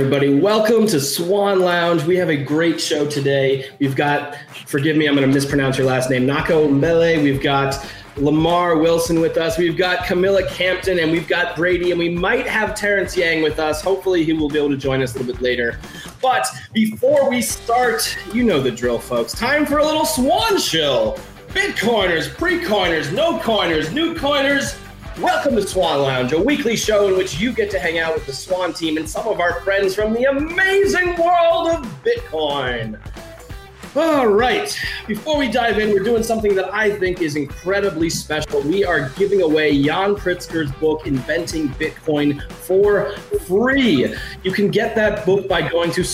everybody. Welcome to Swan Lounge. We have a great show today. We've got, forgive me, I'm going to mispronounce your last name, Nako Mbele. We've got Lamar Wilson with us. We've got Camilla Campton, and we've got Brady, and we might have Terrence Yang with us. Hopefully he will be able to join us a little bit later. But before we start, you know the drill, folks. Time for a little Swan Chill. Bitcoiners, pre-coiners, no coiners, new coiners. Welcome to Swan Lounge, a weekly show in which you get to hang out with the Swan team and some of our friends from the amazing world of Bitcoin. All right, before we dive in, we're doing something that I think is incredibly special. We are giving away Jan Pritzker's book, Inventing Bitcoin, for free. You can get that book by going to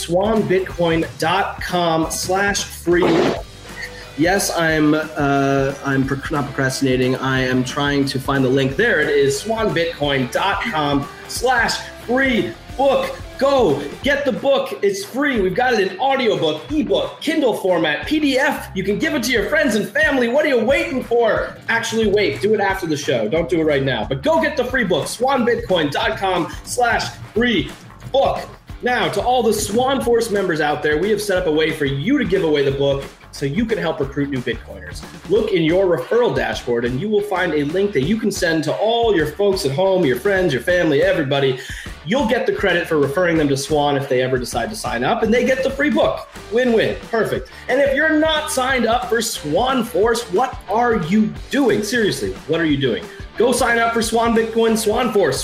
swanbitcoin.com/free. Yes, I'm not procrastinating. I am trying to find the link. There it is, swanbitcoin.com/free book. Go get the book. It's free. We've got it in audiobook, ebook, Kindle format, PDF. You can give it to your friends and family. What are you waiting for? Actually, wait. Do it after the show. Don't do it right now. But go get the free book, swanbitcoin.com/free book. Now, to all the Swan Force members out there, we have set up a way for you to give away the book so you can help recruit new Bitcoiners. Look in your referral dashboard and you will find a link that you can send to all your folks at home, your friends, your family, everybody. You'll get the credit for referring them to Swan if they ever decide to sign up, and they get the free book. Win-win. Perfect. And if you're not signed up for Swan Force, what are you doing? Seriously, what are you doing? Go sign up for Swan Bitcoin, Swan Force,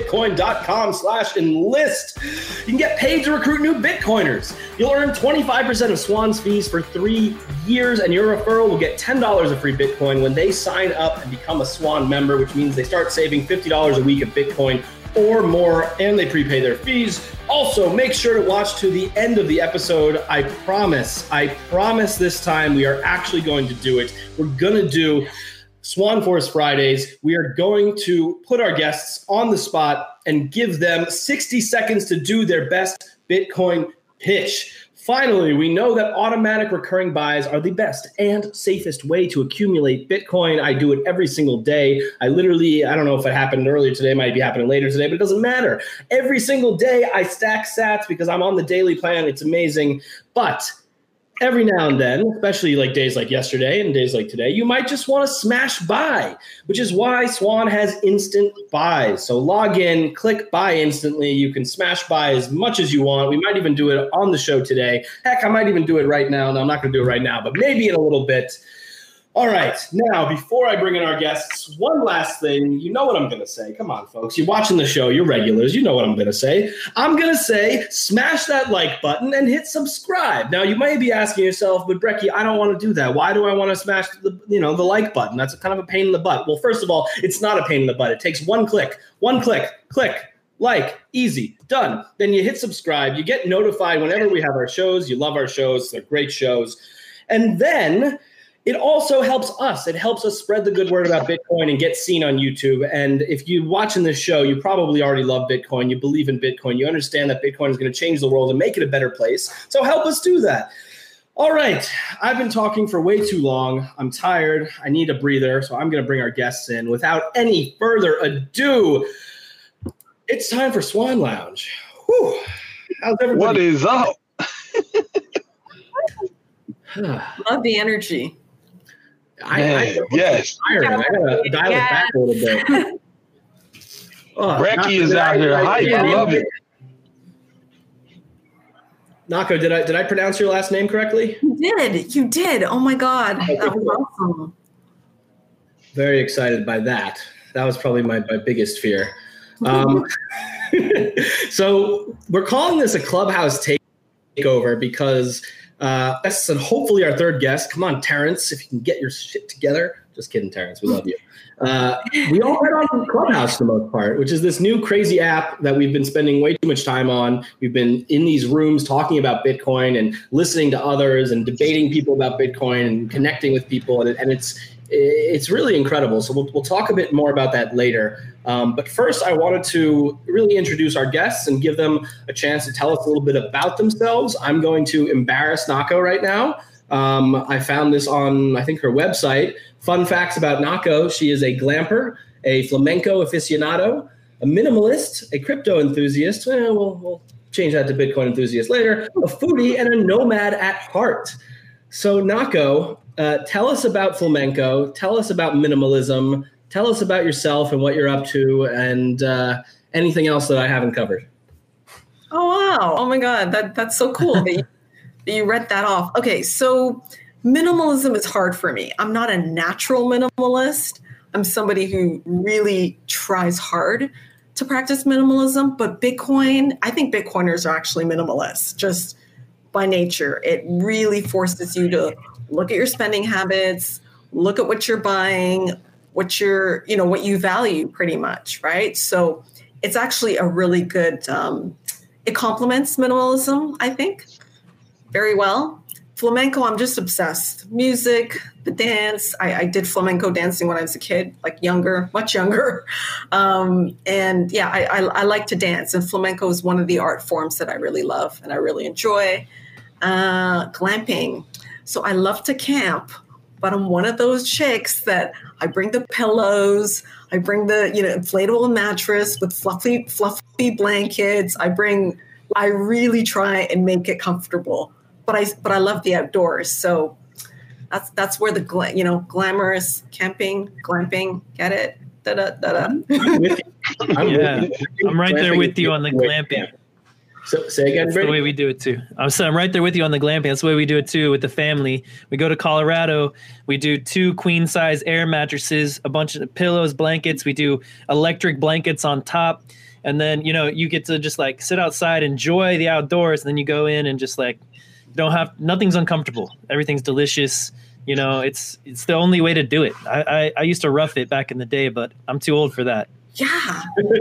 swanbitcoin.com/enlist. You can get paid to recruit new Bitcoiners. You'll earn 25% of Swan's fees for 3 years, and your referral will get $10 of free Bitcoin when they sign up and become a Swan member, which means they start saving $50 a week of Bitcoin or more, and they prepay their fees. Also, make sure to watch to the end of the episode. I promise this time we are actually going to do it. We're going to do Swan Force Fridays. We are going to put our guests on the spot and give them 60 seconds to do their best Bitcoin pitch. Finally, we know that automatic recurring buys are the best and safest way to accumulate Bitcoin. I do it every single day. I don't know if it happened earlier today, might be happening later today, but it doesn't matter. Every single day I stack sats because I'm on the daily plan. It's amazing. But every now and then, especially like days like yesterday and days like today, you might just want to smash buy, which is why Swan has instant buys. So log in, click buy instantly. You can smash buy as much as you want. We might even do it on the show today. Heck, I might even do it right now. No, I'm not going to do it right now, but maybe in a little bit. All right. Now, before I bring in our guests, one last thing. You know what I'm going to say. Come on, folks. You're watching the show. You're regulars. You know what I'm going to say. I'm going to say smash that like button and hit subscribe. Now, you might be asking yourself, but Brecky, I don't want to do that. Why do I want to smash the like button? That's kind of a pain in the butt. Well, first of all, it's not a pain in the butt. It takes one click, click, like, easy, done. Then you hit subscribe. You get notified whenever we have our shows. You love our shows. They're great shows. And then it also helps us. It helps us spread the good word about Bitcoin and get seen on YouTube. And if you're watching this show, you probably already love Bitcoin. You believe in Bitcoin. You understand that Bitcoin is going to change the world and make it a better place. So help us do that. All right. I've been talking for way too long. I'm tired. I need a breather. So I'm going to bring our guests in. Without any further ado, it's time for Swan Lounge. Whew. How's everybody? What is up? Love the energy. Yes. I got to dial it back a little bit. Brecky is out here hype. I love it. Nako, did I pronounce your last name correctly? You did. Oh my God. That was awesome. Very excited by that. That was probably my biggest fear. So we're calling this a Clubhouse takeover because that's hopefully our third guest. Come on, Terrence, if you can get your shit together. Just kidding, Terrence. We love you. We all met on Clubhouse for the most part, which is this new crazy app that we've been spending way too much time on. We've been in these rooms talking about Bitcoin and listening to others and debating people about Bitcoin and connecting with people. And it's really incredible. So we'll talk a bit more about that later. But first, I wanted to really introduce our guests and give them a chance to tell us a little bit about themselves. I'm going to embarrass Nako right now. I found this on, I think, her website. Fun facts about Nako. She is a glamper, a flamenco aficionado, a minimalist, a crypto enthusiast. We'll change that to Bitcoin enthusiast later, a foodie and a nomad at heart. So Nako, tell us about Flamenco. Tell us about minimalism. Tell us about yourself and what you're up to, and anything else that I haven't covered. Oh, wow. Oh, my God. That's so cool that you read that off. Okay, so minimalism is hard for me. I'm not a natural minimalist. I'm somebody who really tries hard to practice minimalism. But Bitcoin, I think Bitcoiners are actually minimalists just by nature. It really forces you to look at your spending habits, look at what you're buying, what you value pretty much, right? So it's actually a really good, it complements minimalism, I think, very well. Flamenco, I'm just obsessed. Music, the dance. I did flamenco dancing when I was a kid, like much younger. And yeah, I like to dance. And flamenco is one of the art forms that I really love and I really enjoy. Glamping. So I love to camp, but I'm one of those chicks that I bring the pillows, I bring the inflatable mattress with fluffy blankets. I really try and make it comfortable. But I love the outdoors, so that's where the glamorous camping, glamping, get it? I'm right there with you on the glamping. So say again, That's the way we do it too. I'm right there with you on the glamping. That's the way we do it too with the family. We go to Colorado. We do 2 queen size air mattresses, a bunch of pillows, blankets. We do electric blankets on top. And then, you get to just like sit outside, enjoy the outdoors. And then you go in and just like, nothing's uncomfortable. Everything's delicious. It's the only way to do it. I used to rough it back in the day, but I'm too old for that. Yeah.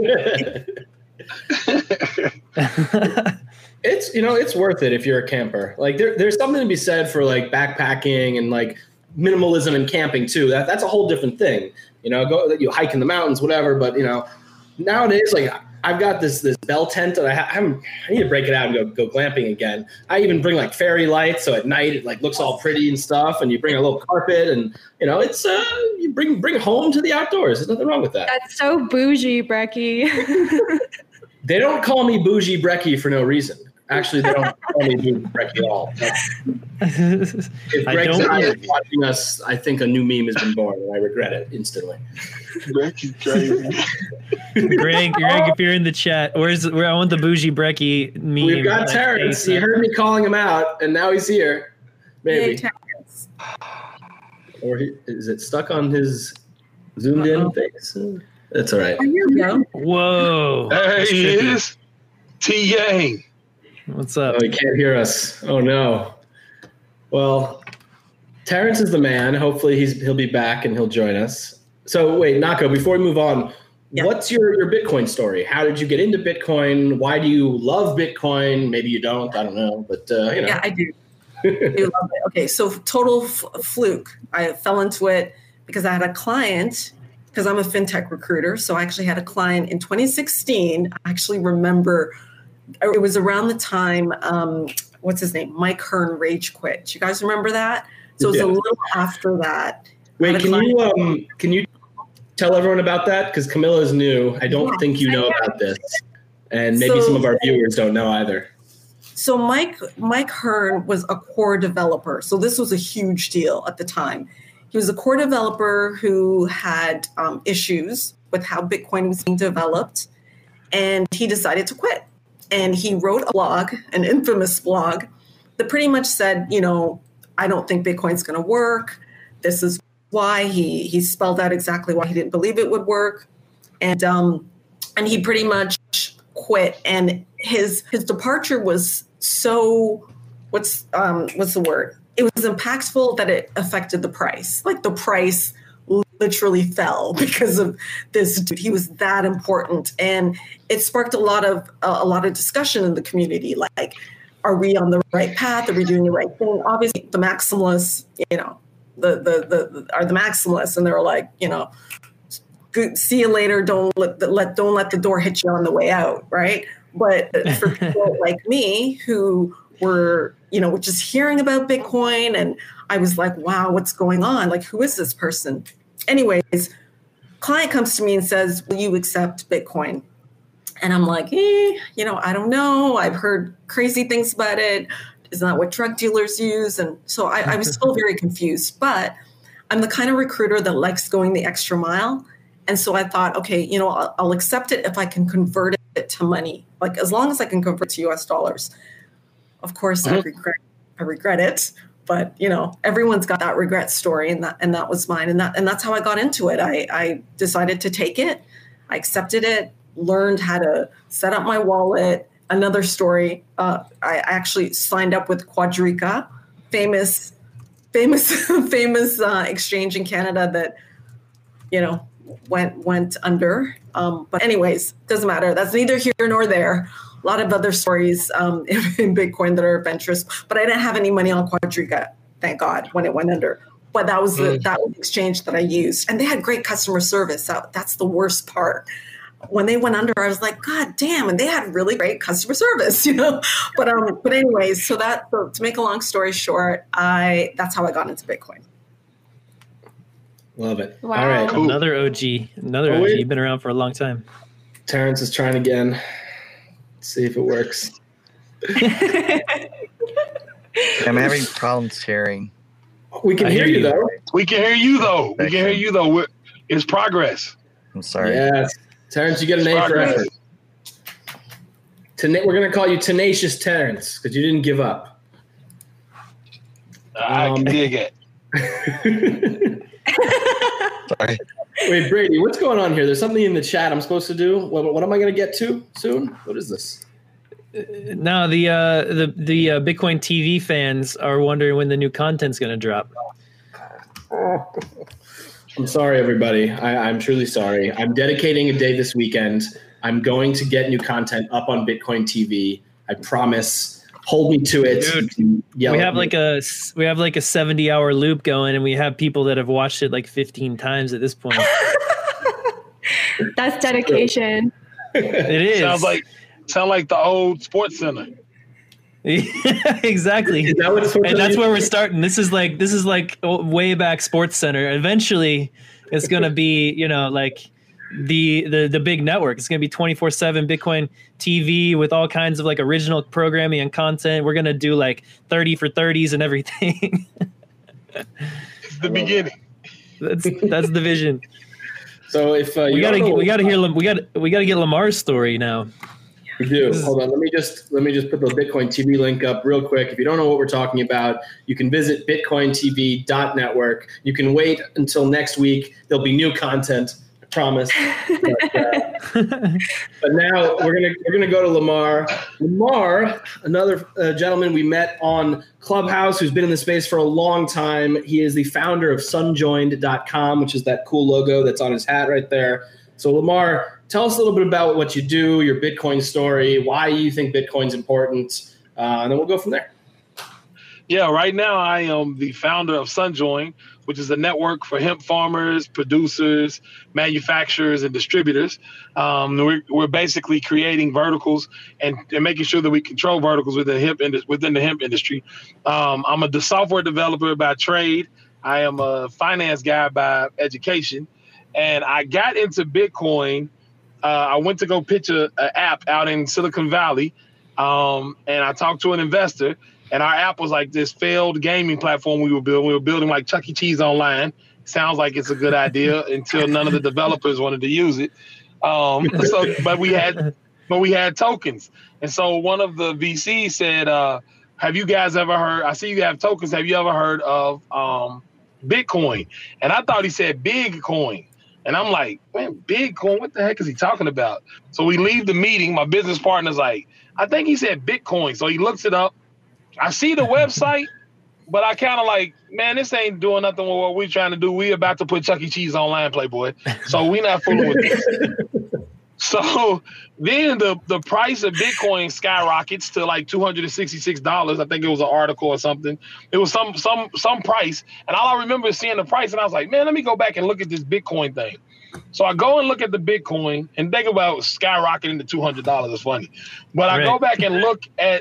It's worth it if you're a camper. Like there's something to be said for like backpacking and like minimalism and camping too. That's a whole different thing. You hike in the mountains, whatever. But nowadays, like I've got this bell tent that I need to break it out and go glamping again. I even bring like fairy lights, so at night it like looks all pretty and stuff. And you bring a little carpet, and it's you bring home to the outdoors. There's nothing wrong with that. That's so bougie, Brecky. They don't call me bougie Brecky for no reason. Actually, they don't call me bougie Brecky at all. If Greg's and I are watching us, I think a new meme has been born, and I regret it instantly. Greg, if you're in the chat, where I want the bougie Brecky meme. We've got Terrence. He heard me calling him out, and now he's here. Maybe. Yay, Terrence. Or is it stuck on his zoomed in face? That's all right. There you go. Whoa. There he is. T Yang. What's up? Oh, he can't hear us. Oh no. Well, Terrence is the man. Hopefully he'll be back and he'll join us. So wait, Nako, before we move on, What's your Bitcoin story? How did you get into Bitcoin? Why do you love Bitcoin? Maybe you don't. I don't know. But Yeah, I do. I do love it. Okay, so total fluke. I fell into it because I had a client. Because I'm a fintech recruiter, so I actually had a client in 2016. I actually remember it was around the time, what's his name? Mike Hearn rage quit. Do you guys remember that? So it was a little after that. Wait, can you tell everyone about that? Because Camilla is new. I don't think you know about this. And maybe some of our viewers don't know either. So Mike Hearn was a core developer. So this was a huge deal at the time. He was a core developer who had issues with how Bitcoin was being developed, and he decided to quit. And he wrote a blog, an infamous blog, that pretty much said, I don't think Bitcoin's going to work. This is why. He spelled out exactly why he didn't believe it would work, and he pretty much quit. And his departure was so what's the word? It was impactful that it affected the price. Like the price literally fell because of this dude. He was that important, and it sparked a lot of discussion in the community. Like, are we on the right path? Are we doing the right thing? Obviously, the maximalists, are the maximalists, and they're like, good, see you later. Don't let the door hit you on the way out, right? But for people like me who were just hearing about Bitcoin, and I was like, wow, what's going on? Like, who is this person? Anyways, client comes to me and says, will you accept Bitcoin? And I'm like, I don't know. I've heard crazy things about it. Isn't that what drug dealers use? And so I was still very confused. But I'm the kind of recruiter that likes going the extra mile. And so I thought, okay, I'll accept it if I can convert it to money, like as long as I can convert to US dollars. Of course, I regret it. But everyone's got that regret story, and that was mine, and that's how I got into it. I decided to take it, I accepted it, learned how to set up my wallet. Another story: I actually signed up with Quadriga, famous exchange in Canada that went under. But anyways, doesn't matter. That's neither here nor there. A lot of other stories in Bitcoin that are adventurous, but I didn't have any money on Quadriga, thank God, when it went under. But that was the exchange that I used, and they had great customer service. That's the worst part. When they went under, I was like, God damn, and they had really great customer service, But anyways, so to make a long story short, that's how I got into Bitcoin. Love it. Wow. All right, cool. Another OG. You've been around for a long time. Terrence is trying again. See if it works. I'm having problems hearing. We can hear you though. We can hear you though. It's progress. I'm sorry. Yes, Terrence, you get an A for effort. We're gonna call you Tenacious Terrence because you didn't give up. I can dig it. Sorry. Wait, Brady, what's going on here? There's something in the chat I'm supposed to do. What am I going to get to soon? What is this? No, the Bitcoin TV fans are wondering when the new content's going to drop. I'm sorry, everybody. I'm truly sorry. I'm dedicating a day this weekend. I'm going to get new content up on Bitcoin TV. I promise. Hold me to it. Dude, we have like a 70-hour loop going, and we have people that have watched it like 15 times at this point. That's dedication. It is. Sound like the old Sports Center. Exactly. And that's where we're starting. This is like way back Sports Center. Eventually, it's gonna be like the big network. It's gonna be 24/7 Bitcoin TV with all kinds of like original programming and content. We're gonna do like 30 for 30s and everything. It's the beginning. That's the vision. So if we gotta get Lamar's story now. We do. Hold on. Let me just put the Bitcoin TV link up real quick. If you don't know what we're talking about, you can visit bitcointv.network. You can wait until next week. There'll be new content. I promise. But now we're gonna go to Lamar. Lamar, another gentleman we met on Clubhouse who's been in the space for a long time. He is the founder of sunjoined.com, which is that cool logo that's on his hat right there. So Lamar, tell us a little bit about what you do, your Bitcoin story, why you think Bitcoin's important, and then we'll go from there. Yeah, right now I am the founder of SunJoin, which is a network for hemp farmers, producers, manufacturers, and distributors. We're basically creating verticals and making sure that we control verticals within the hemp industry. I'm a software developer by trade. I am a finance guy by education. And I got into Bitcoin. I went to go pitch an app out in Silicon Valley, and I talked to an investor. And our app was like this failed gaming platform we were building. We were building like Chuck E. Cheese online. Sounds like it's a good idea until none of the developers wanted to use it. But we had tokens. And so one of the VCs said, "Have you guys ever heard? I see you have tokens. Have you ever heard of Bitcoin?" And I thought he said Bitcoin. And I'm like, man, Bitcoin, what the heck is he talking about? So we leave the meeting. My business partner's like, I think he said Bitcoin. So he looks it up. I see the website, but I kind of like, man, this ain't doing nothing with what we're trying to do. We about to put Chuck E. Cheese online, Playboy. So we not fooling with this. So then the price of Bitcoin skyrockets to like $266. I think it was an article or something. It was some price. And all I remember is seeing the price. And I was like, man, let me go back and look at this Bitcoin thing. So I go and look at the Bitcoin and think about skyrocketing to $200. It's funny. But I go back and look at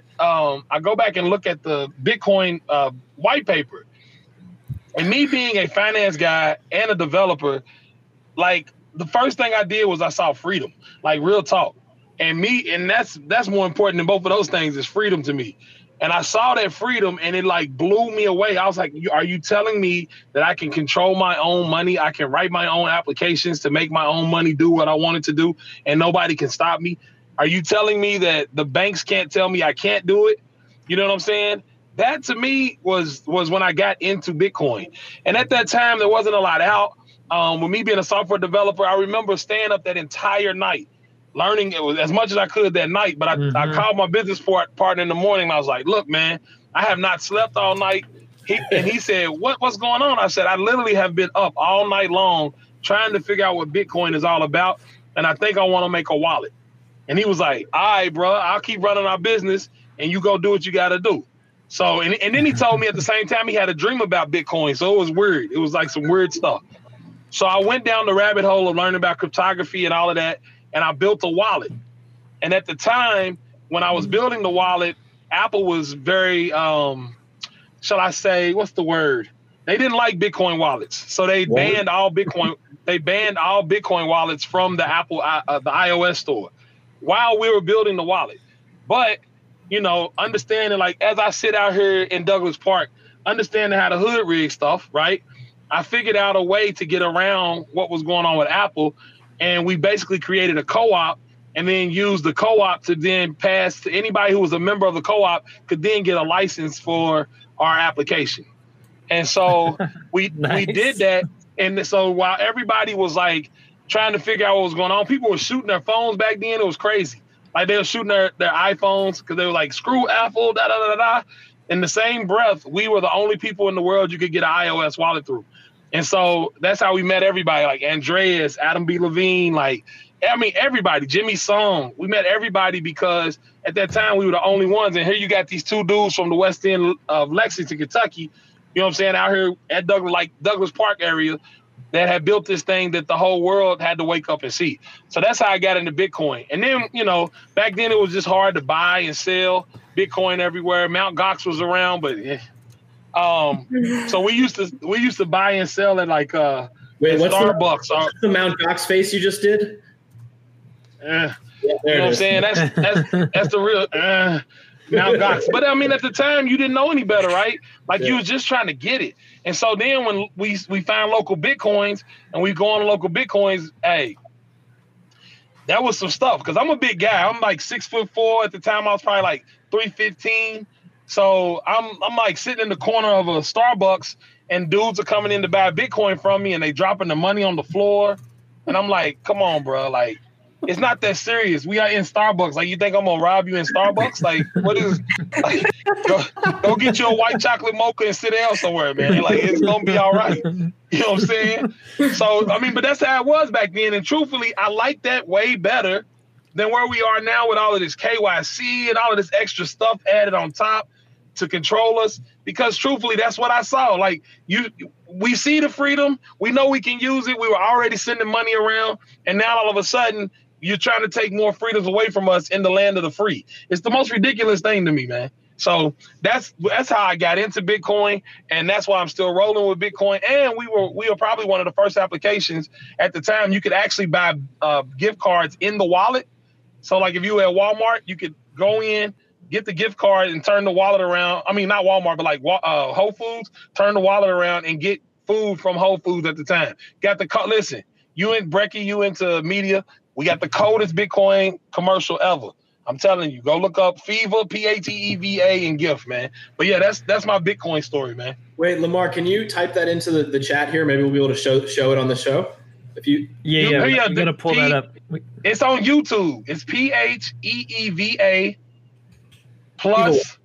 the Bitcoin white paper. And me being a finance guy and a developer, like, the first thing I did was I saw freedom, like real talk. And that's more important than both of those things is freedom to me. And I saw that freedom and it like blew me away. I was like, are you telling me that I can control my own money? I can write my own applications to make my own money do what I wanted to do and nobody can stop me? Are you telling me that the banks can't tell me I can't do it? You know what I'm saying? That to me was when I got into Bitcoin. And at that time, there wasn't a lot out. With me being a software developer, I remember staying up that entire night, learning it was as much as I could that night. But I called my business partner in the morning and I was like, look, man, I have not slept all night. He said, what's going on? I said, I literally have been up all night long trying to figure out what Bitcoin is all about. And I think I want to make a wallet. And he was like, all right, bro, I'll keep running our business and you go do what you got to do. So, and then he told me at the same time he had a dream about Bitcoin. So it was weird. It was like some weird stuff. So I went down the rabbit hole of learning about cryptography and all of that. And I built a wallet. And at the time when I was building the wallet, Apple was very, shall I say, what's the word? They didn't like Bitcoin wallets. So they banned all Bitcoin. They banned all Bitcoin wallets from the Apple, the iOS store while we were building the wallet. But, you know, understanding, like, as I sit out here in Douglas Park, understanding how to hood rig stuff, right? I figured out a way to get around what was going on with Apple. And we basically created a co-op and then used the co-op to then pass to anybody who was a member of the co-op could then get a license for our application. And so we did that. And so while everybody was like trying to figure out what was going on, people were shooting their phones back then. It was crazy. Like they were shooting their iPhones because they were like, screw Apple, da, da, da, da. In the same breath, we were the only people in the world you could get an iOS wallet through. And so that's how we met everybody, like Andreas, Adam B. Levine, like, I mean, everybody, Jimmy Song. We met everybody because at that time we were the only ones. And here you got these two dudes from the West End of Lexington, Kentucky, you know what I'm saying, out here at Douglas Park area that had built this thing that the whole world had to wake up and see. So that's how I got into Bitcoin. And then, you know, back then it was just hard to buy and sell Bitcoin everywhere. Mt. Gox was around, but so we used to buy and sell at like what's Starbucks. What's the Mt. Gox face you just did? You know what I'm saying? That's the real Mt. Gox. But I mean, at the time, you didn't know any better, right? Like you was just trying to get it. And so then when we find local Bitcoins and we go on local Bitcoins, hey, that was some stuff. Because I'm a big guy. I'm like 6'4". At the time, I was probably like 315. So I'm like sitting in the corner of a Starbucks and dudes are coming in to buy Bitcoin from me and they dropping the money on the floor. And I'm like, come on, bro. Like, it's not that serious. We are in Starbucks. Like, you think I'm going to rob you in Starbucks? Like, what is, like, go get you a white chocolate mocha and sit down somewhere, man. Like, it's going to be all right. You know what I'm saying? So, I mean, but that's how it was back then. And truthfully, I like that way better than where we are now with all of this KYC and all of this extra stuff added on top to control us, because truthfully, that's what I saw. Like we see the freedom, we know we can use it. We were already sending money around, and now all of a sudden, you're trying to take more freedoms away from us in the land of the free. It's the most ridiculous thing to me, man. So that's how I got into Bitcoin, and that's why I'm still rolling with Bitcoin. And we were probably one of the first applications at the time you could actually buy gift cards in the wallet. So like if you were at Walmart, you could go in, get the gift card and turn the wallet around. I mean, not Walmart, but like Whole Foods, turn the wallet around and get food from Whole Foods at the time. Listen, you and Brecky, you into media, we got the coldest Bitcoin commercial ever. I'm telling you, go look up Feeva, P-A-T-E-V-A, and gift, man. But yeah, that's my Bitcoin story, man. Wait, Lamar, can you type that into the chat here? Maybe we'll be able to show it on the show. If you I'm gonna pull that up. It's on YouTube. It's P-H-E-E-V-A plus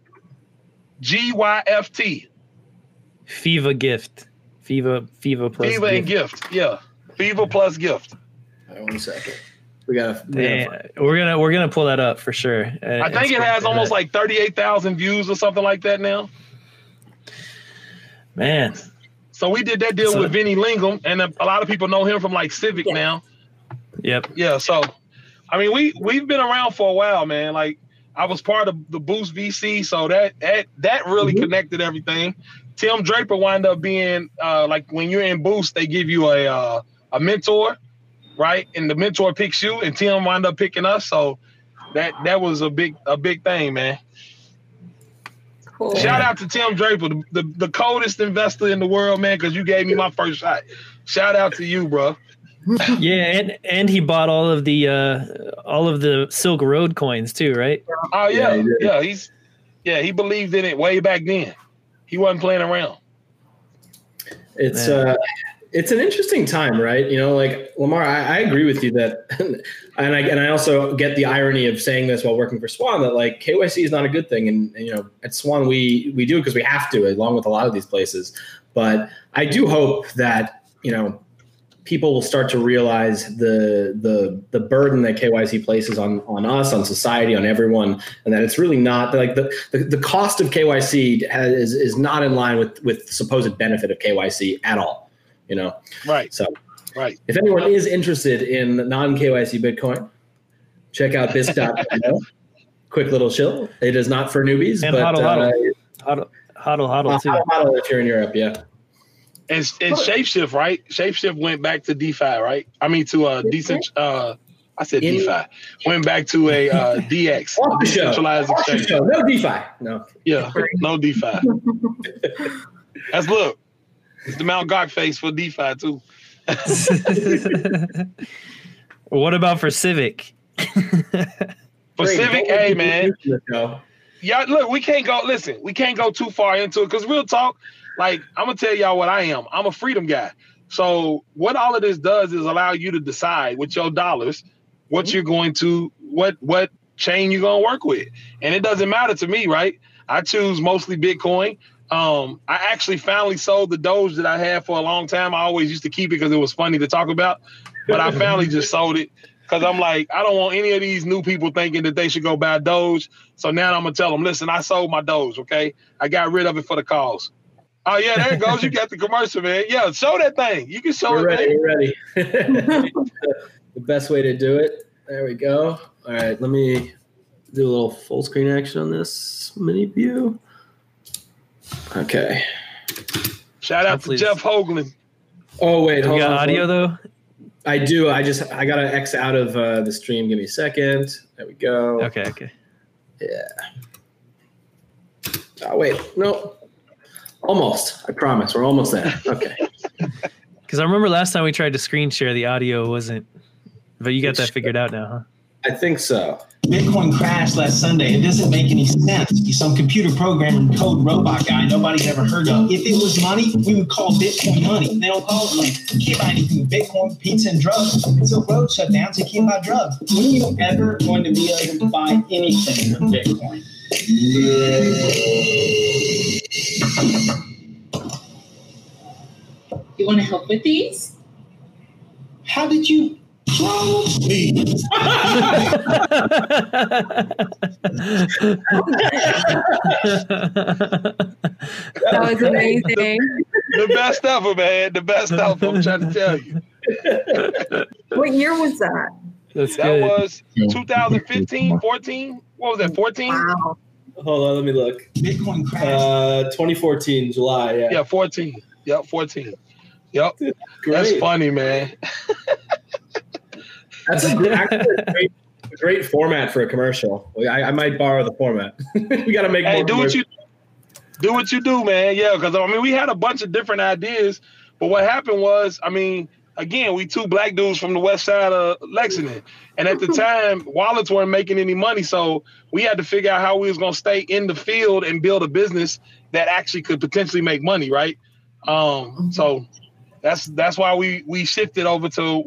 G-Y-F-T. Feeva gift. Feeva plus Feeva gift. and gift. Yeah. Feeva plus gift. Right, 1 second. We're gonna pull that up for sure. I think it has almost like 38,000 views or something like that now. Man. So we did that deal with Vinny Lingham, and a lot of people know him from like Civic now. Yep. Yeah. So, I mean, we've been around for a while, man. Like I was part of the Boost VC, so that really connected everything. Tim Draper wound up being like when you're in Boost, they give you a mentor, right? And the mentor picks you, and Tim wound up picking us. So that was a big thing, man. Cool. Shout out to Tim Draper, the coldest investor in the world, man, because you gave me my first shot. Shout out to you, bro. Yeah, and he bought all of the Silk Road coins too, right? Oh yeah. He believed in it way back then. He wasn't playing around. It's an interesting time, right? You know, like Lamar, I agree with you that, and I also get the irony of saying this while working for Swan, that like KYC is not a good thing, and you know at Swan we do it because we have to, along with a lot of these places. But I do hope that people will start to realize the burden that KYC places on us, on society, on everyone, and that it's really not like the cost of KYC is not in line with supposed benefit of KYC at all. Right. So, right. If anyone is interested in non-KYC Bitcoin, check out bisc.io. Quick little chill. It is not for newbies, and but hodl too. Hodl if you're in Europe, yeah. And Shapeshift, right? Shapeshift went back to DeFi, right? I mean to I said DeFi. Went back to a DX, decentralized exchange. No DeFi. No. Yeah, no DeFi. Look. It's the Mount Gox face for DeFi too. What about for Civic? For Civic, hey man. Yeah, look, we can't go too far into it because real talk, like I'm gonna tell y'all what I am. I'm a freedom guy. So what all of this does is allow you to decide with your dollars what you're going to what chain you're gonna work with. And it doesn't matter to me, right? I choose mostly Bitcoin. I actually finally sold the Doge that I had for a long time. I always used to keep it because it was funny to talk about, but I finally just sold it because I'm like, I don't want any of these new people thinking that they should go buy Doge. So now I'm gonna tell them, listen, I sold my Doge. Okay, I got rid of it for the cause. Oh yeah, there it goes. You got the commercial, man. Yeah, show that thing. You can show it. We're ready. The best way to do it. There we go. All right, let me do a little full screen action on this mini view. Okay. Shout out to Jeff Hoagland. Oh wait, hold on. Audio though? I do. I gotta X out of the stream. Give me a second. There we go. Okay. Yeah. Oh wait, no. Almost. I promise. We're almost there. Okay. Because I remember last time we tried to screen share, the audio wasn't. But you got that figured out now, huh? I think so. Bitcoin crashed last Sunday. It doesn't make any sense. He's some computer programmer, code robot guy nobody's ever heard of. If it was money, we would call Bitcoin money. They don't call it money. You can't buy anything with Bitcoin, pizza, and drugs. It's a road shutdown, so you can't buy drugs. When are you ever going to be able to buy anything with Bitcoin? You want to help with these? How did you... That was amazing. The best ever, man. The best ever. I'm trying to tell you. What year was that? That was 2015, 14. What was that, 14? Wow. Hold on, let me look. Bitcoin crashed. 2014, July, yeah. Yeah, 14. Yep, 14. Yep. Great. That's funny, man. That's actually a great format for a commercial. I might borrow the format. We got to make more. Do what you do, man. Yeah, because I mean, we had a bunch of different ideas, but what happened was, I mean, again, we two black dudes from the west side of Lexington, and at the time, wallets weren't making any money, so we had to figure out how we was gonna stay in the field and build a business that actually could potentially make money, right? So that's why we shifted over to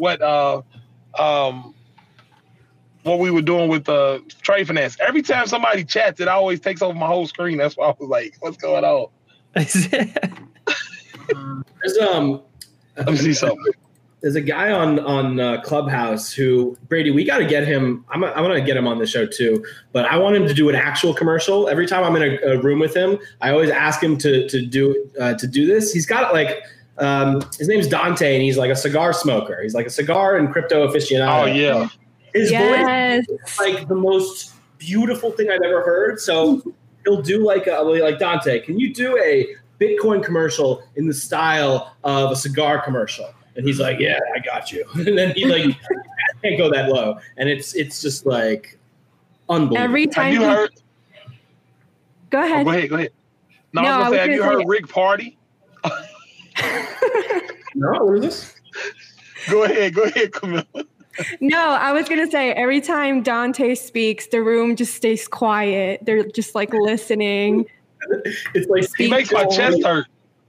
what we were doing with trade finance. Every time somebody chats, it always takes over my whole screen. That's why I was like, what's going on? Let me see something. There's a guy on Clubhouse who, Brady, we got to get him. I'm going to get him on the show too, but I want him to do an actual commercial. Every time I'm in a room with him, I always ask him to do this. He's got his name's Dante, and he's like a cigar smoker. He's like a cigar and crypto aficionado. Oh yeah. His voice is like the most beautiful thing I've ever heard. So he'll do like Dante, can you do a Bitcoin commercial in the style of a cigar commercial? And he's like, yeah, I got you. And then he I can't go that low. And it's just like, Unbelievable. Every time Have you heard? Go ahead. Go ahead. No, No, I was I gonna was say, have you gonna heard say- Rick Party? No, what is this? Go ahead, Camilla. No, I was gonna say every time Dante speaks, the room just stays quiet. They're just like listening. It's like He makes my chest hurt.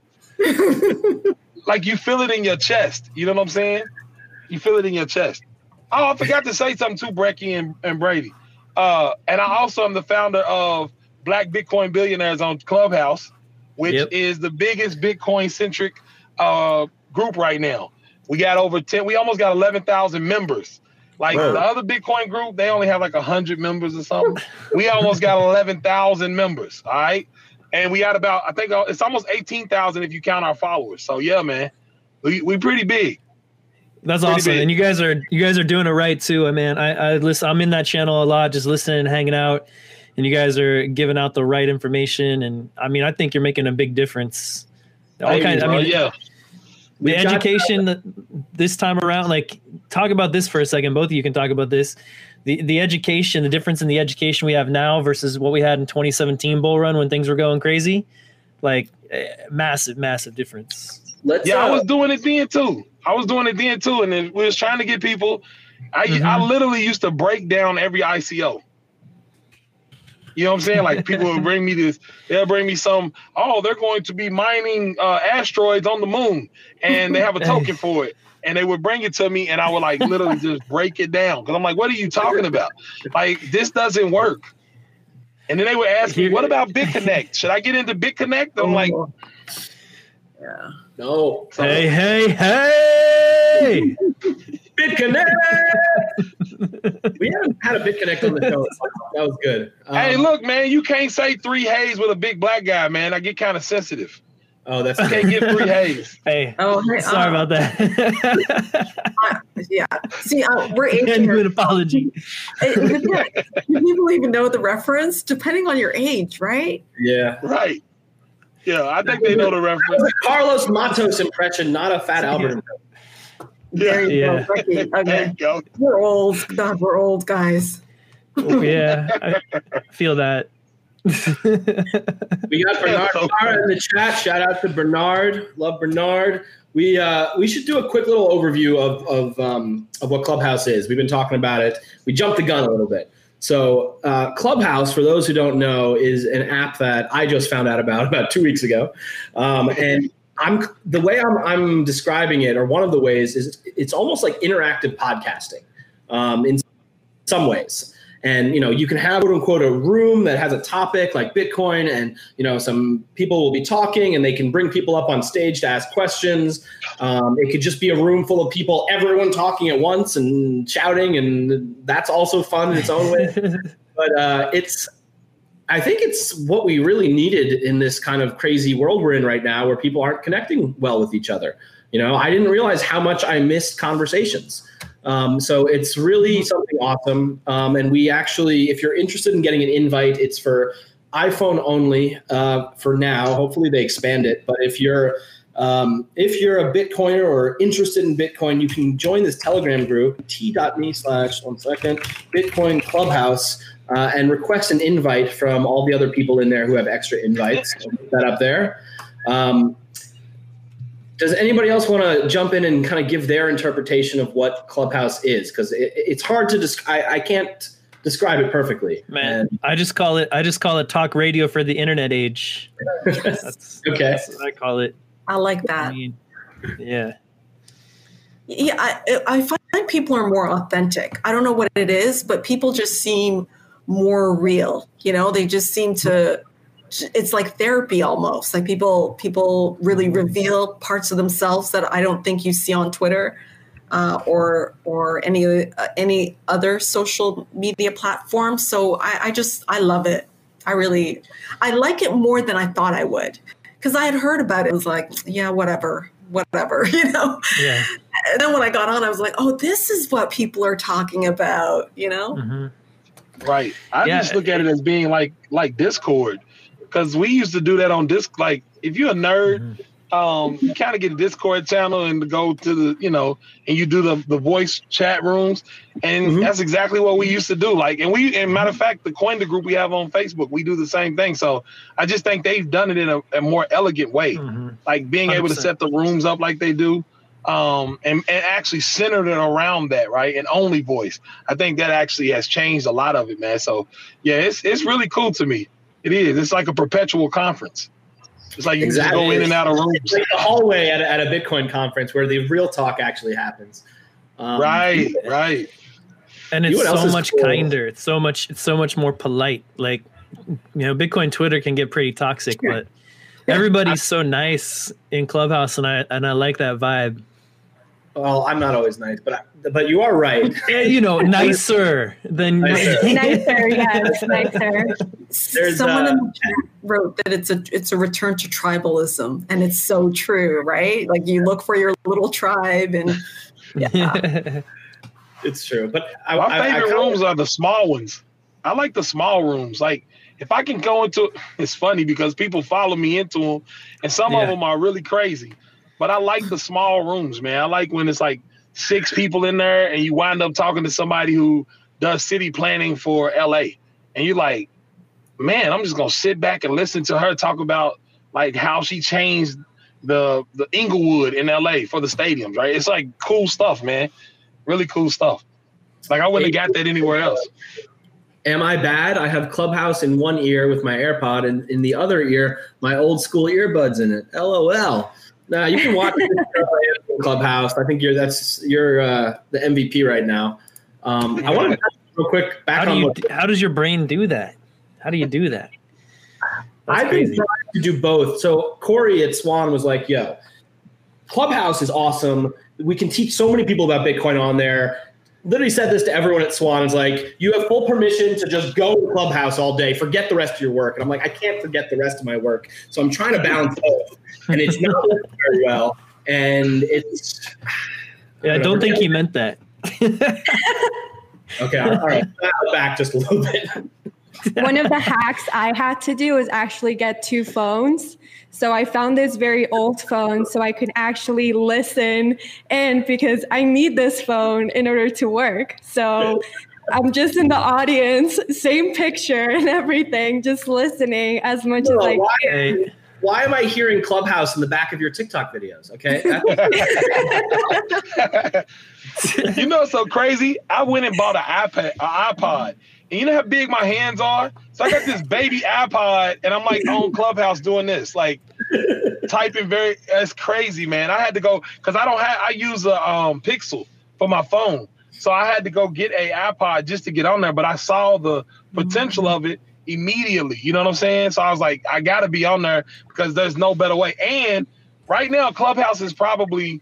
Like you feel it in your chest. You know what I'm saying? You feel it in your chest. Oh, I forgot to say something too, Brecky and Brady. And I also am the founder of Black Bitcoin Billionaires on Clubhouse, which is the biggest Bitcoin-centric group right now. We got over 10. We almost got 11,000 members. Like the other Bitcoin group, they only have like 100 members or something. We almost got 11,000 members. All right. And we got about, I think it's almost 18,000 if you count our followers. So yeah, man, we pretty big. That's Pretty awesome, big. and you guys are doing it right too. Man, I listen. I'm in that channel a lot, just listening and hanging out, and you guys are giving out the right information. And I mean, I think you're making a big difference. All kinds. I mean, yeah. the education this time around. Like, talk about this for a second. Both of you can talk about this. The education, the difference in the education we have now versus what we had in 2017 bull run when things were going crazy. Like, massive difference. I was doing it then too. And then we was trying to get people. I literally used to break down every ICO. You know what I'm saying? Like people would bring me this. They'll bring me some. Oh, they're going to be mining asteroids on the moon, and they have a token for it. And they would bring it to me, and I would like literally just break it down because I'm like, "What are you talking about? Like this doesn't work." And then they would ask me, "What about BitConnect? Should I get into BitConnect?" I'm like, Yeah. No. Hey! BitConnect. We haven't had a BitConnect on the show. That was good. "Hey, look, man, you can't say 3 Hays with a big black guy, man. I get kind of sensitive. Oh, that's You can't get 3 Hays." Hey, Oh, hey, sorry about that. Yeah. See, we're Genuine aging. apology. Do people even know the reference? Depending on your age, right? Yeah. Right. Yeah, I think they know the That reference. was a Carlos Matos impression, not a Fat Albert impression. There you Yeah. go. Becky. There Okay. you go. We're old. God, we're old guys. Yeah, I feel that. We got Bernard so Cara in the chat. Shout out to Bernard. Love Bernard. We should do a quick little overview of what Clubhouse is. We've been talking about it. We jumped the gun a little bit. So Clubhouse, for those who don't know, is an app that I just found out about 2 weeks ago, and the way I'm describing it, or one of the ways, is it's almost like interactive podcasting in some ways. And, you can have, quote unquote, a room that has a topic like Bitcoin, and, some people will be talking and they can bring people up on stage to ask questions. It could just be a room full of people, everyone talking at once and shouting. And that's also fun in its own way. But I think it's what we really needed in this kind of crazy world we're in right now, where people aren't connecting well with each other. I didn't realize how much I missed conversations. So it's really something awesome. And we actually, if you're interested in getting an invite, it's for iPhone only for now. Hopefully they expand it. But if you're a Bitcoiner or interested in Bitcoin, you can join this Telegram group, t.me/Bitcoin Clubhouse, and request an invite from all the other people in there who have extra invites. I'll put that up there. Does anybody else want to jump in and kind of give their interpretation of what Clubhouse is? Because it's hard to I can't describe it perfectly. Man, I just call it talk radio for the internet age. That's what I call it. I like that. I mean, yeah. Yeah, I find people are more authentic. I don't know what it is, but people just seem more real. They just seem to. It's like therapy almost. Like people really reveal parts of themselves that I don't think you see on Twitter or any other social media platform. So I love it. I like it more than I thought I would, because I had heard about it. It was like, yeah, whatever. Yeah. And then when I got on, I was like, oh, this is what people are talking about. Mm-hmm. Right. I just look at it as being like Discord. Because we used to do that on Disc. Like, if you're a nerd, you kind of get a Discord channel and go to the, and you do the voice chat rooms. And that's exactly what we used to do. Like, and matter of fact, the Coinda group we have on Facebook, we do the same thing. So I just think they've done it in a more elegant way, like being 100%. Able to set the rooms up like they do. And actually centered it around that, right? And only voice. I think that actually has changed a lot of it, man. So yeah, it's really cool to me. It is. It's like a perpetual conference. It's like you just go in and out of rooms. It's like the hallway at a Bitcoin conference where the real talk actually happens. Right. And it's so much kinder. It's so much more polite. Like, Bitcoin Twitter can get pretty toxic, but everybody's so nice in Clubhouse, and I like that vibe. Well, I'm not always nice, but you are right. Nicer than nicer. Yes, nicer. Someone in the chat wrote that it's a return to tribalism, and it's so true, right? Like you look for your little tribe, and it's true. But my favorite rooms are the small ones. I like the small rooms. Like if I can go into, it's funny because people follow me into them, and some of them are really crazy. But I like the small rooms, man. I like when it's like 6 people in there and you wind up talking to somebody who does city planning for LA. And you're like, man, I'm just going to sit back and listen to her talk about like how she changed the Inglewood in LA for the stadiums, right? It's like cool stuff, man. Really cool stuff. Like I wouldn't have got that anywhere else. Am I bad? I have Clubhouse in one ear with my AirPod and in the other ear, my old school earbuds in it. LOL. Nah, you can watch Clubhouse. I think you're the MVP right now. I want to real quick how does your brain do that? How do you do that? I've been trying to do both. So Corey at Swan was like, yo, Clubhouse is awesome. We can teach so many people about Bitcoin on there. Literally said this to everyone at Swan. It's like, you have full permission to just go to Clubhouse all day. Forget the rest of your work. And I'm like, I can't forget the rest of my work. So I'm trying to balance both. And it's not working very well. And it's... I don't think he meant that. Okay, all right. Back just a little bit. One of the hacks I had to do was actually get 2 phones. So I found this very old phone so I could actually listen, and because I need this phone in order to work. So I'm just in the audience, same picture and everything, just listening as much as I can. Why am I hearing Clubhouse in the back of your TikTok videos? Okay. What's so crazy? I went and bought an iPod. And you know how big my hands are? So I got this baby iPod and I'm like on Clubhouse doing this, like typing it's crazy, man. I had to go, cause I use a Pixel for my phone. So I had to go get a iPod just to get on there, but I saw the potential of it immediately. You know what I'm saying? So I was like, I gotta be on there because there's no better way. And right now Clubhouse is probably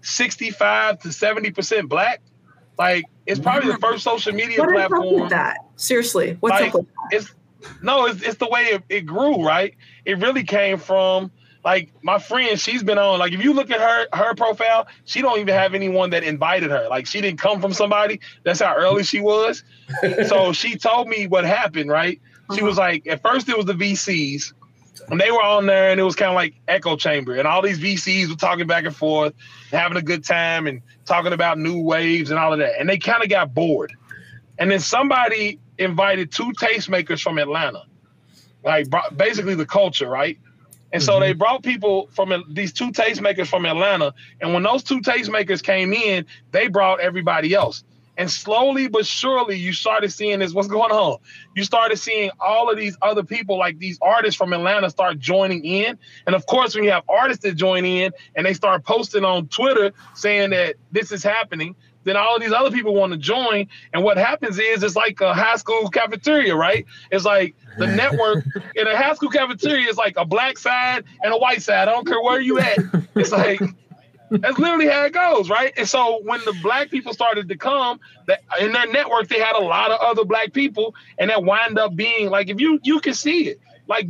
65 to 70% Black. Like it's probably the first social media platform. What's up with that? Seriously, what's up with that? It's the way it grew, right? It really came from like my friend. She's been on. Like if you look at her profile, she don't even have anyone that invited her. Like she didn't come from somebody. That's how early she was. So she told me what happened. Right? She was like, at first it was the VCs. And they were on there and it was kind of like echo chamber and all these VCs were talking back and forth, having a good time and talking about new waves and all of that. And they kind of got bored. And then somebody invited 2 tastemakers from Atlanta, like basically the culture, right? And so they brought people from these 2 tastemakers from Atlanta. And when those 2 tastemakers came in, they brought everybody else. And slowly but surely, you started seeing this. What's going on? You started seeing all of these other people, like these artists from Atlanta, start joining in. And of course, when you have artists that join in and they start posting on Twitter saying that this is happening, then all of these other people want to join. And what happens is it's like a high school cafeteria, right? It's like the network in a high school cafeteria is like a Black side and a white side. I don't care where you at. It's like... That's literally how it goes, right? And so when the Black people started to come, in their network, they had a lot of other Black people, and that wind up being like, if you can see it, like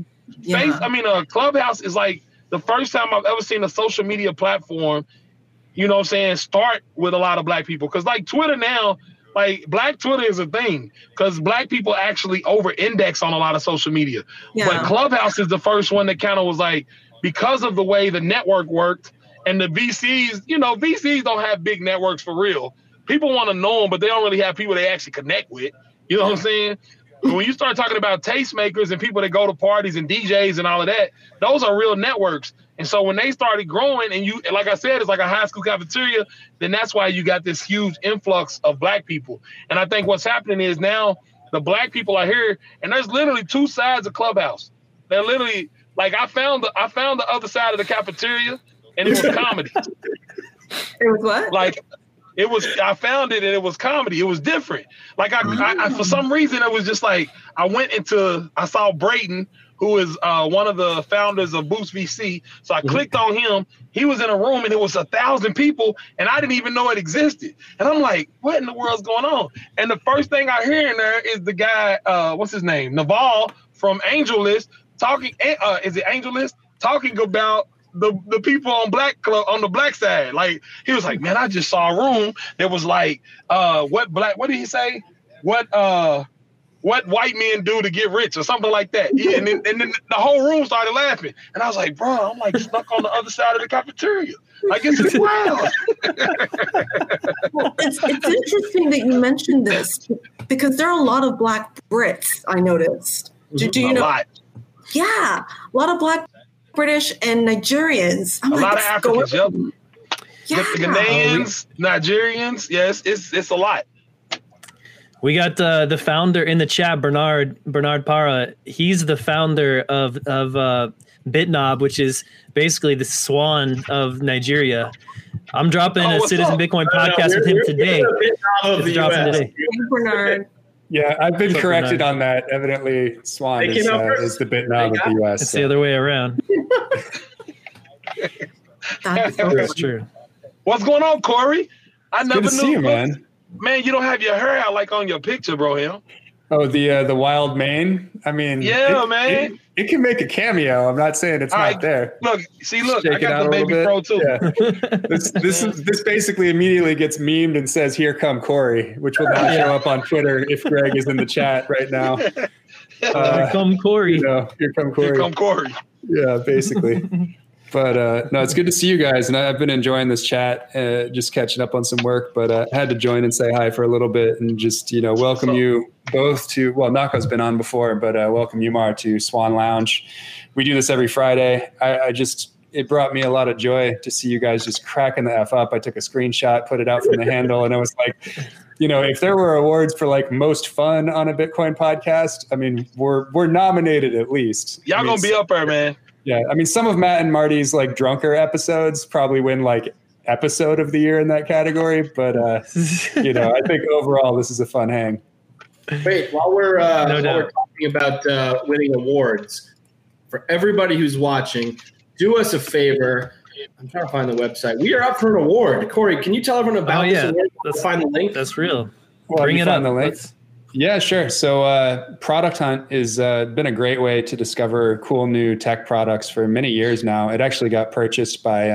Clubhouse is like the first time I've ever seen a social media platform, you know what I'm saying, start with a lot of Black people. Because like Twitter now, like Black Twitter is a thing because Black people actually over-index on a lot of social media. Yeah. But Clubhouse is the first one that kind of was like, because of the way the network worked and the VCs, VCs don't have big networks for real. People want to know them, but they don't really have people they actually connect with. You know what I'm saying? But when you start talking about tastemakers and people that go to parties and DJs and all of that, those are real networks. And so when they started growing, and like I said, it's like a high school cafeteria, then that's why you got this huge influx of Black people. And I think what's happening is now the Black people are here, and there's literally two sides of Clubhouse. They're literally like, I found the other side of the cafeteria, and it was comedy. It was what? Like, I found it and it was comedy. It was different. Like I for some reason, it was just like, I saw Brayton, who is one of the founders of Boost VC. So I clicked on him. He was in a room and it was 1,000 people and I didn't even know it existed. And I'm like, what in the world's going on? And the first thing I hear in there is the guy, what's his name? Naval from AngelList talking, is it AngelList? Talking about the people on the Black side. Like, he was like, man, I just saw a room that was like, what did he say? What white men do to get rich or something like that. Yeah, and then the whole room started laughing. And I was like, bro, I'm like stuck on the other side of the cafeteria. Like, it's wild. Well, it's interesting that you mentioned this because there are a lot of Black Brits, I noticed. Do you know? A lot. Yeah, a lot of Black British and Nigerians. A lot of Africans, yep. Yeah. The Ghanaians, Nigerians, yes, it's a lot. We got the founder in the chat, Bernard Para. He's the founder of BitNob, which is basically the Swan of Nigeria. I'm dropping a Citizen Bitcoin podcast with him today. It's dropping today. Hey, Bernard. Yeah, I've been corrected on that. Evidently, Swan is the BitNob of the US. It's the other way around. That's true. What's going on, Corey? I never good to knew. See you, man. Man, you don't have your hair out like on your picture, bro. Him. Oh, the wild mane. I mean, yeah, man. It can make a cameo. I'm not saying it's not there. Look, I got the baby pro too. Yeah. This basically immediately gets memed and says, "Here come Corey," which will now show up on Twitter if Greg is in the chat right now. Here come Corey. Here come Corey. Here come Corey. Yeah, basically. But no, it's good to see you guys, and I've been enjoying this chat, just catching up on some work. But I had to join and say hi for a little bit, and just welcome you both to. Well, Nako's been on before, but welcome you, Mar, to Swan Lounge. We do this every Friday. It brought me a lot of joy to see you guys just cracking the F up. I took a screenshot, put it out from the handle, and I was like, if there were awards for like most fun on a Bitcoin podcast, I mean, we're nominated at least. Y'all gonna be up there, man. Yeah, I mean, some of Matt and Marty's like drunker episodes probably win like episode of the year in that category, but I think overall this is a fun hang. Wait, while we're talking about winning awards, for everybody who's watching, do us a favor. I'm trying to find the website. We are up for an award. Corey, can you tell everyone about this award? Let's find the link. That's real. Bring it up. The link. Yeah, sure. So Product Hunt has been a great way to discover cool new tech products for many years now. It actually got purchased by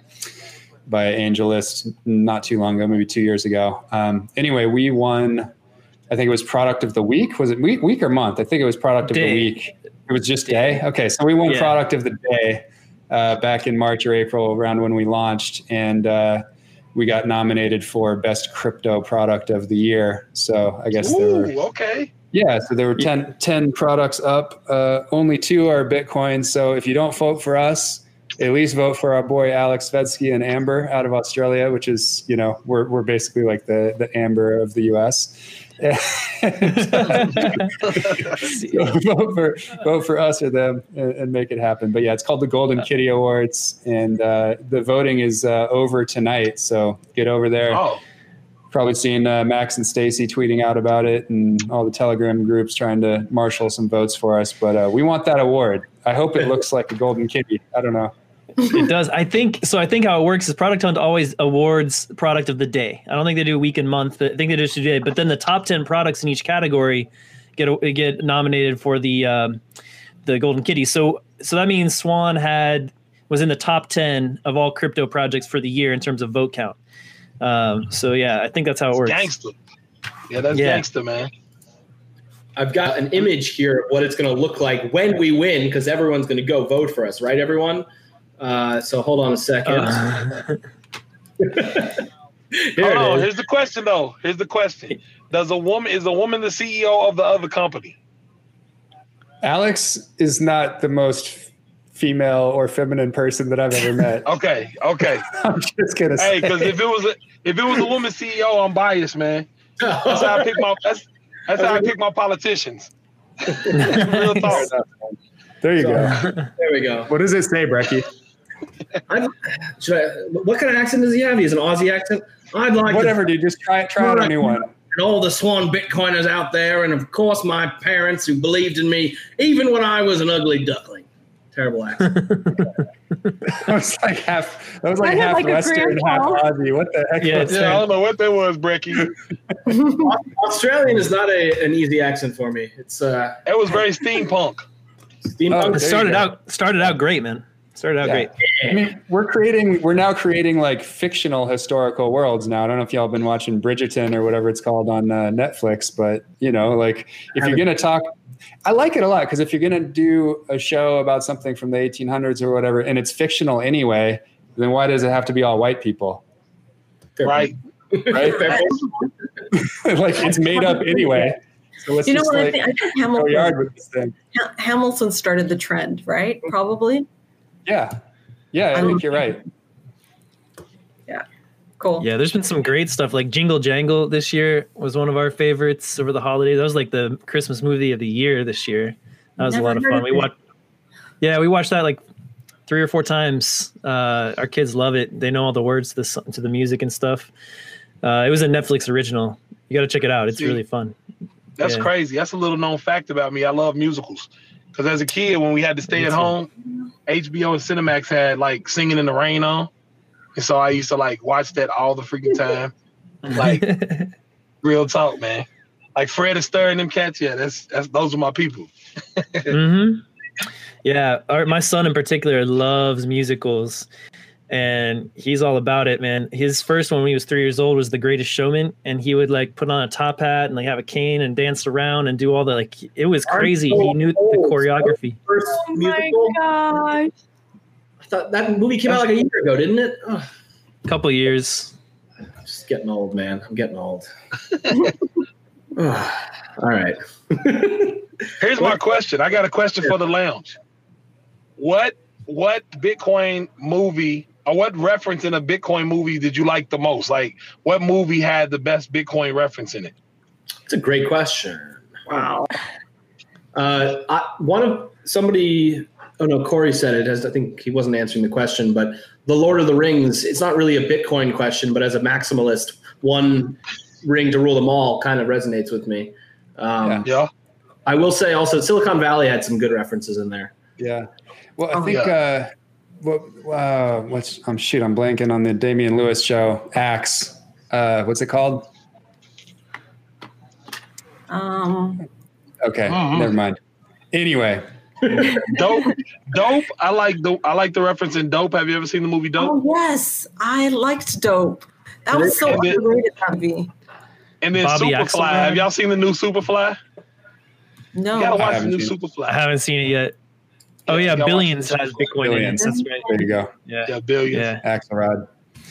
AngelList not too long ago, maybe 2 years ago. Anyway, we won, I think it was Product of the Week. Was it week or month? I think it was Product of the Week. It was just day? Okay, so we won Product of the Day back in March or April, around when we launched. And we got nominated for Best Crypto Product of the Year. So I guess there were okay. Yeah, so there were 10 products up. Only 2 are Bitcoin. So if you don't vote for us, at least vote for our boy Alex Svetsky and Amber out of Australia, which is, we're basically like the Amber of the US. So vote for us or them and make it happen. But yeah, it's called the Golden Kitty Awards, and the voting is over tonight. So get over there. Oh. Probably seen Max and Stacy tweeting out about it, and all the Telegram groups trying to marshal some votes for us. But we want that award. I hope it looks like a golden kitty. I don't know. It does. I think how it works is Product Hunt always awards product of the day. I don't think they do week and month, but I think they do today. But then the top 10 products in each category get nominated for the Golden Kitty. So that means Swan was in the top 10 of all crypto projects for the year in terms of vote count. So yeah, I think that's how it works. Gangster. Yeah, that's gangster, man. I've got an image here of what it's going to look like when we win, because everyone's going to go vote for us, right, everyone? So hold on a second. Hold on. Here's the question, though. Is a woman the CEO of the other company? Alex is not the most female or feminine person that I've ever met. Okay. I'm just gonna say. Hey, because if it was a woman CEO, I'm biased, man. That's how I pick my. That's how I pick my politicians. Real talk. There you go. There we go. What does it say, Brecky? What kind of accent does he have? He has an Aussie accent. I'd like whatever, dude. Just try out a new one. And all the Swan Bitcoiners out there, and of course my parents who believed in me, even when I was an ugly duckling. Terrible accent. That was like half Western, half Aussie. What the heck? Yeah, I don't know what that was, Brecky. Australian is not an easy accent for me. It's it was very steampunk. Steampunk. It started out great, man. Started out great. I mean, we're now creating like fictional historical worlds now. I don't know if y'all been watching Bridgerton or whatever it's called on Netflix, but like if you're gonna talk, I like it a lot because if you're gonna do a show about something from the 1800s or whatever, and it's fictional anyway, then why does it have to be all white people? Right. Like it's made up anyway. So let's just I think go yard with this thing. Hamilton started the trend, right? Probably. Yeah, I think you're right. Yeah, cool. Yeah, there's been some great stuff. Like Jingle Jangle this year was one of our favorites over the holidays. That was like the Christmas movie of the year this year. That was a lot of fun. We watched that like 3 or 4 times. Our kids love it. They know all the words to the music and stuff. It was a Netflix original. You got to check it out. It's really fun. That's crazy. That's a little known fact about me. I love musicals. Because as a kid, when we had to stay at home, HBO and Cinemax had like Singing in the Rain on. And so I used to like watch that all the freaking time. Like real talk, man. Like Fred Astaire and them cats, that's those are my people. Mm-hmm. Yeah, my son in particular loves musicals, and he's all about it, man. His first one when he was 3 years old was The Greatest Showman, and he would like put on a top hat and like have a cane and dance around and do all the like. It was crazy. He knew the choreography. First musical. My gosh. I thought that movie came out like a year ago, didn't it? Oh. Couple years. I'm just getting old, man. I'm getting old. All right. Here's my question. I got a question for the lounge. What Bitcoin movie or what reference in a Bitcoin movie did you like the most? Like what movie had the best Bitcoin reference in it? It's a great question. Wow. Corey said it. I think he wasn't answering the question, but The Lord of the Rings, it's not really a Bitcoin question, but as a maximalist, one ring to rule them all kind of resonates with me. Yeah. I will say also Silicon Valley had some good references in there. Yeah. Well, I think I'm blanking on the Damian Lewis show, Axe. What's it called? Okay, never mind. Anyway, Dope. I like the reference in Dope. Have you ever seen the movie Dope? Oh yes, I liked Dope. That was so underrated movie. And then Bobby Superfly. Axelrod. Have y'all seen the new Superfly? No, You gotta watch the haven't new seen it. Superfly. I haven't seen it yet. Oh yeah, you gotta Billions watch has it. Bitcoin in it. Billions. That's right. There you go. Yeah, Billions. Yeah. Axelrod.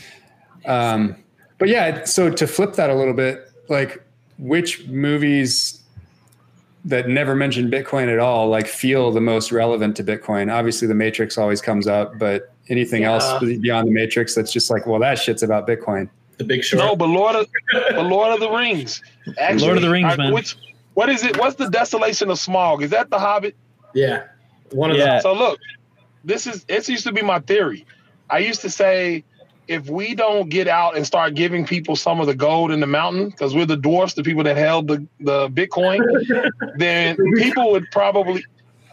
But yeah, so to flip that a little bit, like which movies that never mention Bitcoin at all, like feel the most relevant to Bitcoin? Obviously the Matrix always comes up, but anything else beyond the Matrix that's just like, well, that shit's about Bitcoin. The Big Short. No, but Lord of the Rings. Actually, Lord of the Rings, man. What is it? What's the Desolation of Smaug? Is that the Hobbit? Yeah. One of Yeah. them. So look, it used to be my theory. I used to say, if we don't get out and start giving people some of the gold in the mountain, because we're the dwarfs, the people that held the Bitcoin, then people would probably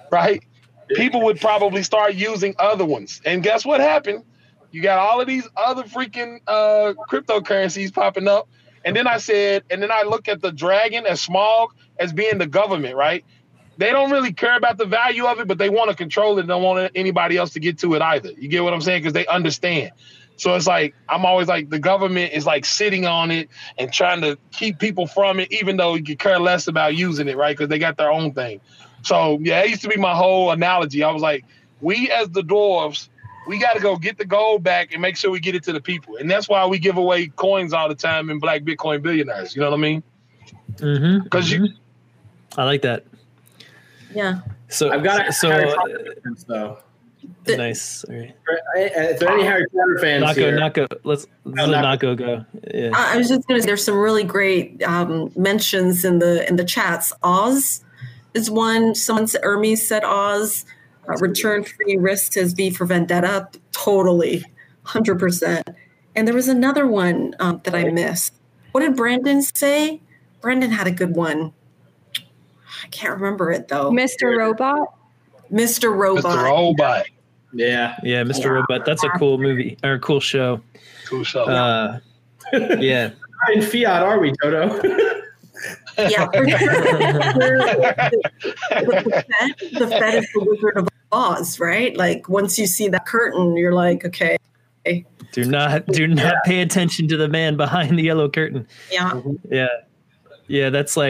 start using other ones. And guess what happened? You got all of these other freaking cryptocurrencies popping up. And then I look at the dragon as Smaug as being the government, right? They don't really care about the value of it, but they want to control it and don't want anybody else to get to it either. You get what I'm saying? Because they understand. So it's like, I'm always like, the government is like sitting on it and trying to keep people from it, even though you could care less about using it, right? Because they got their own thing. So yeah, it used to be my whole analogy. I was like, we as the dwarves we got to go get the gold back and make sure we get it to the people. And that's why we give away coins all the time in Black Bitcoin Billionaires. You know what I mean? Mm-hmm. Because I like that. Yeah. So I've got so though. nice. All right. If there are any Harry Potter fans here, Nako, let's let Nako go. Yeah. I was just going to say there's some really great mentions in the chats. Oz is one. Someone said, Hermes said Oz. Return Free risked his V for Vendetta. Totally. 100%. And there was another one that I missed. What did Brandon say? Brandon had a good one. I can't remember it though. Mr. Robot. Mr. Robot. Mr. Robot. Yeah. Yeah, Mr. Robot. That's a cool movie or cool show. Cool show. Yeah. How in fiat are we, Toto? Yeah. The Fed is the Wizard of Oz, right? Like once you see that curtain, you're like, okay. Do not pay attention to the man behind the yellow curtain. Yeah. Yeah,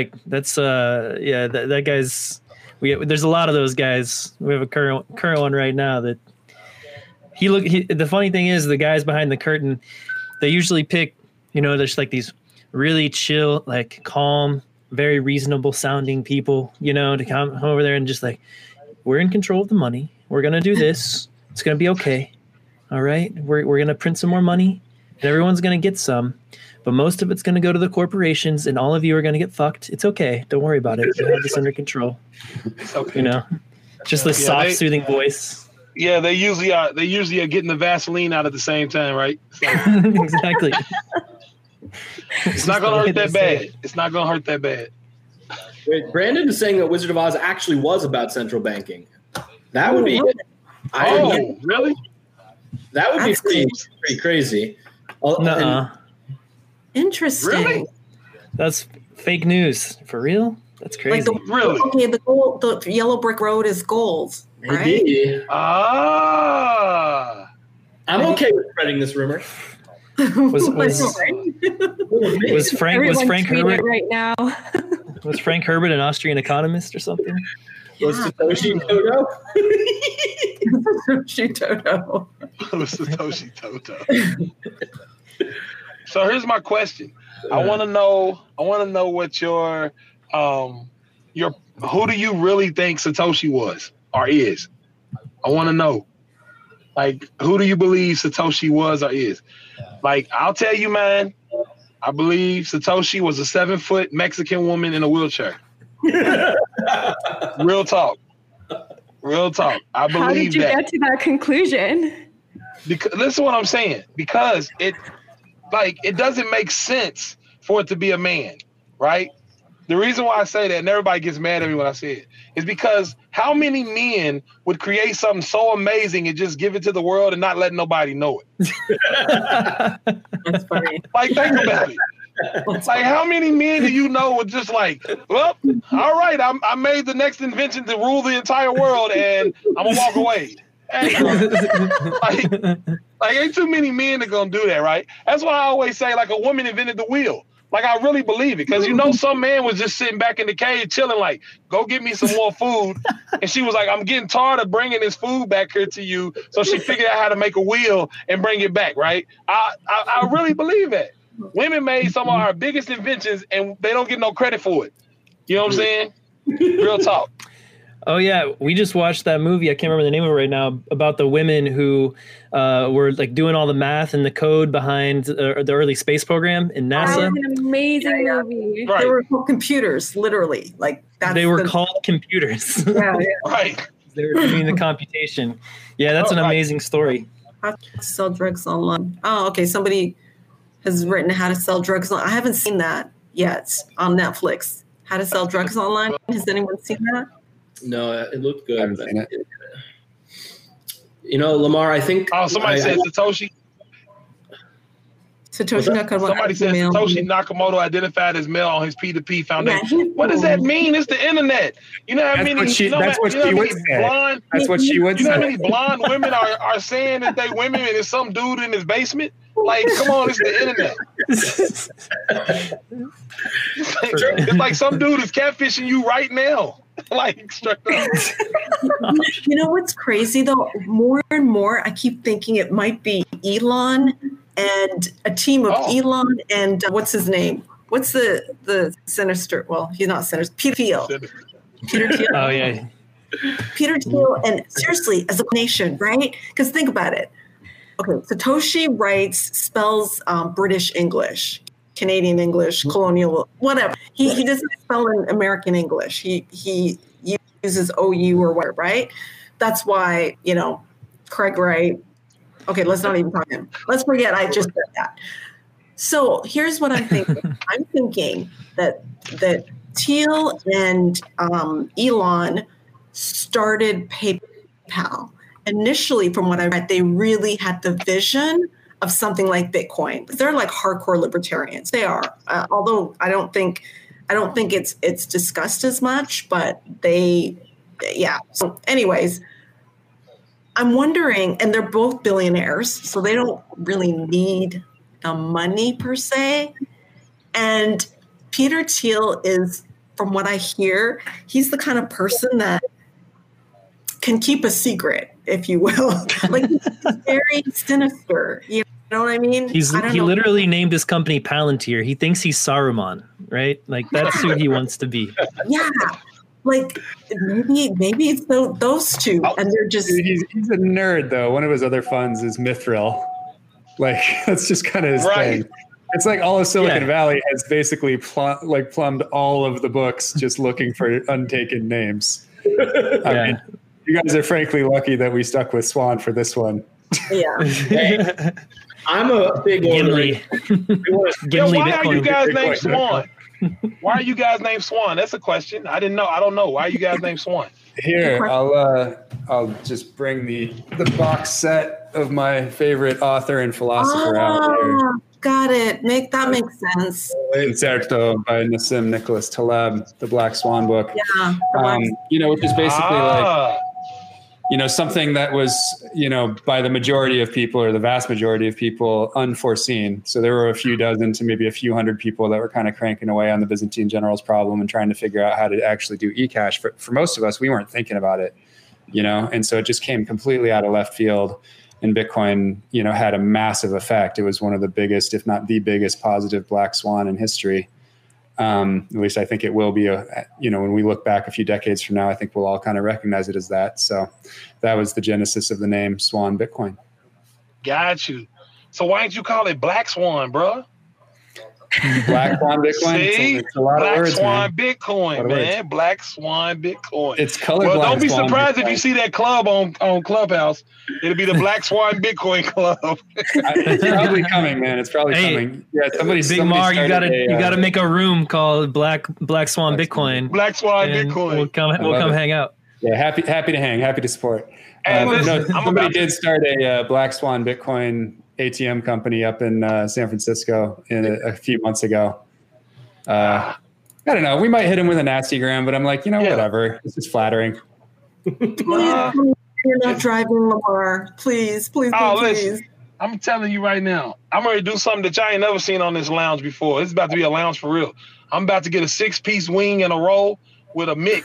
that guy's there's a lot of those guys. We have a current one right now that the funny thing is the guys behind the curtain, they usually pick, there's like these really chill, like calm, very reasonable sounding people, to come over there and just like, we're in control of the money. We're going to do this. It's going to be okay. All right. We're going to print some more money and everyone's going to get some, but most of it's going to go to the corporations and all of you are going to get fucked. It's okay. Don't worry about it. We have this under control. It's okay. Just the soft, soothing voice. Yeah. They usually are getting the Vaseline out at the same time, right? Exactly. It's not going to hurt that bad. It's not going to hurt that bad. Wait, Brandon is saying that Wizard of Oz actually was about central banking. That would be. Really? That would be pretty crazy. Interesting. Really? That's fake news. For real? That's crazy. Really? Okay, the yellow brick road is gold, right? Maybe. I'm okay with spreading this rumor. Was Frank Herbert right now? Was Frank Herbert an Austrian economist or something? Was Satoshi Toto? Satoshi Toto. Satoshi Toto. So here's my question. I want to know what your who do you really think Satoshi was or is? I want to know. Like, who do you believe Satoshi was or is? Like, I'll tell you, man, I believe Satoshi was a 7-foot Mexican woman in a wheelchair. Real talk. I believe that. How did you get to that conclusion? Because listen to what I'm saying. Because it doesn't make sense for it to be a man, right? The reason why I say that, and everybody gets mad at me when I say it, is because how many men would create something so amazing and just give it to the world and not let nobody know it? That's funny. Like, think about it. Like, how many men do you know would just like, well, all right, I made the next invention to rule the entire world and I'm gonna walk away. Like, ain't too many men that gonna do that, right? That's why I always say, like, a woman invented the wheel. Like, I really believe it, because some man was just sitting back in the cage chilling, like, go get me some more food. And she was like, I'm getting tired of bringing this food back here to you. So she figured out how to make a wheel and bring it back, right? I really believe that. Women made some of our biggest inventions and they don't get no credit for it. You know what I'm saying? Real talk. Oh, yeah. We just watched that movie. I can't remember the name of it right now, about the women who were like doing all the math and the code behind the early space program in NASA. That was an amazing movie. Right. They were called computers, literally. Like they were called computers. Yeah. Right. They were doing the computation. Yeah, that's an amazing story. How to sell drugs online. Oh, okay. Somebody has written how to sell drugs online. I haven't seen that yet on Netflix. How to sell drugs online. Has anyone seen that? No, it looked good. I haven't seen it. Lamar, I think. Oh, somebody said Satoshi. Satoshi Nakamoto. Somebody said Satoshi Nakamoto identified as male on his P2P foundation. What does that mean? It's the internet. You know how many blonde women are saying that they women and it's some dude in his basement? Like, come on, it's the internet. It's like some dude is catfishing you right now. Like straight up. You know what's crazy though? More and more, I keep thinking it might be Elon and a team of Elon and what's his name? What's the sinister? Well, he's not sinister. Peter Thiel. Peter Thiel. Oh yeah. Peter Thiel, and seriously, as a nation, right? Because think about it. Okay, Satoshi spells British English, Canadian English, colonial, whatever. He doesn't spell in American English. He uses OU or whatever, right? That's why, Craig Wright. Okay, let's not even talk him. Let's forget I just said that. So here's what I'm thinking. I'm thinking that Thiel and Elon started PayPal. Initially, from what I read, they really had the vision of something like Bitcoin. They're like hardcore libertarians. They are, although I don't think it's discussed as much. But yeah. So, anyways, I'm wondering, and they're both billionaires, so they don't really need the money per se. And Peter Thiel is, from what I hear, he's the kind of person that can keep a secret, if you will. Like, he's very sinister. You know what I mean? He literally named his company Palantir. He thinks he's Saruman, right? Like, that's who he wants to be. Yeah. Like, maybe it's those two, and they're just... He's a nerd, though. One of his other funds is Mithril. Like, that's just kind of his thing. It's like all of Silicon Valley has basically plumbed all of the books just looking for untaken names. I mean, you guys are frankly lucky that we stuck with Swan for this one. Yeah. Hey, I'm a big Gimli. Why are you guys named Swan? Why are you guys named Swan? That's a question. I don't know. Why are you guys named Swan? Here, I'll just bring the box set of my favorite author and philosopher out here. Got it. That makes sense. Incerto by Nassim Nicholas Taleb, the Black Swan book. Yeah. Which is basically like, something that was, by the majority of people or the vast majority of people unforeseen. So there were a few dozen to maybe a few hundred people that were kind of cranking away on the Byzantine generals problem and trying to figure out how to actually do eCash. For most of us, we weren't thinking about it, and so it just came completely out of left field. And Bitcoin, had a massive effect. It was one of the biggest, if not the biggest, positive black swan in history. At least I think it will be. When we look back a few decades from now, I think we'll all kind of recognize it as that. So that was the genesis of the name Swan Bitcoin. Got you. So why didn't you call it Black Swan, bro? Black Swan Bitcoin. See? It's a lot Black of words, Swan man. Bitcoin, man. Black Swan Bitcoin. It's color. Well, Black don't be Swan surprised Bitcoin. if you see that club on Clubhouse. It'll be the Black Swan Bitcoin Club. It's probably coming, man. It's probably coming. Yeah, Big Mar, you gotta make a room called Black Swan Bitcoin. Black Swan Bitcoin. We'll come hang out. Yeah, happy to hang, happy to support. Somebody did start a Black Swan Bitcoin ATM company up in San Francisco a few months ago. I don't know. We might hit him with a nasty gram, but I'm like, whatever. It's just flattering. You're not driving Lamar. Please. Listen, I'm telling you right now, I'm ready to do something that y'all ain't never seen on this lounge before. This is about to be a lounge for real. I'm about to get a 6-piece wing and a roll with a mix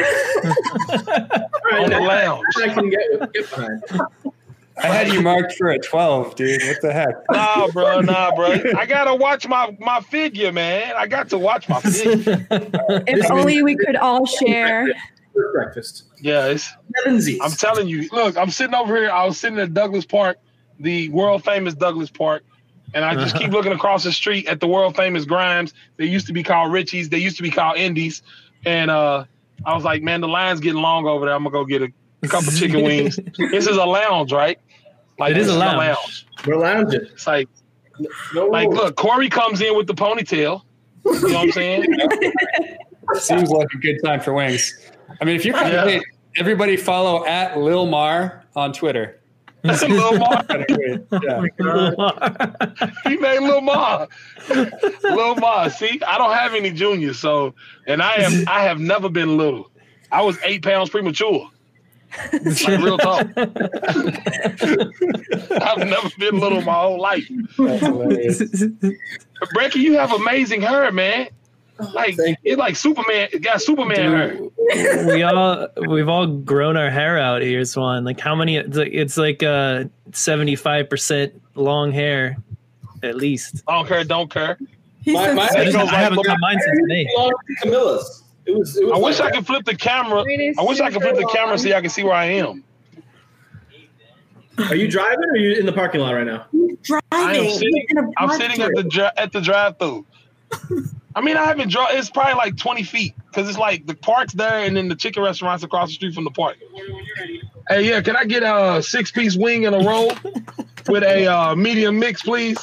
on the lounge. I can get behind. I had you marked for a 12, dude. What the heck? Nah, bro. I gotta watch my figure, man. I got to watch my figure. If only we could all share. Breakfast. Yeah, I'm telling you. Look, I'm sitting over here. I was sitting at Douglas Park, the world famous Douglas Park, and I just keep looking across the street at the world famous Grimes. They used to be called Richie's. They used to be called Indies. And I was like, man, the line's getting long over there. I'm gonna go get a couple chicken wings. This is a lounge, right? Like, it is a lounge. We're lounging. It's like, look, Corey comes in with the ponytail. You know what I'm saying? Seems like a good time for wings. I mean, if you're everybody follow at Lil Mar on Twitter. Lil Mar. Yeah. He made Lil Mar. Lil Mar. See, I don't have any juniors, so, and I have never been little. I was 8 pounds premature. Like, real talk. I've never been little my whole life. That's hilarious. Brecky, you have amazing hair, man. Like it's like Superman. It got Superman hair. We've all grown our hair out here, Swan. Like how many? It's like 75% long hair, at least. I don't care. I haven't cut mine since May. Camilla's. It was I wish I could flip the camera. I wish I could flip the camera so y'all can see where I am. Are you driving or are you in the parking lot right now? I'm sitting at the drive-through. I mean, I haven't drawn. It's probably like 20 feet because it's like the park's there and then the chicken restaurant's across the street from the park. Hey, yeah, can I get a 6-piece wing and a roll with a medium mix, please?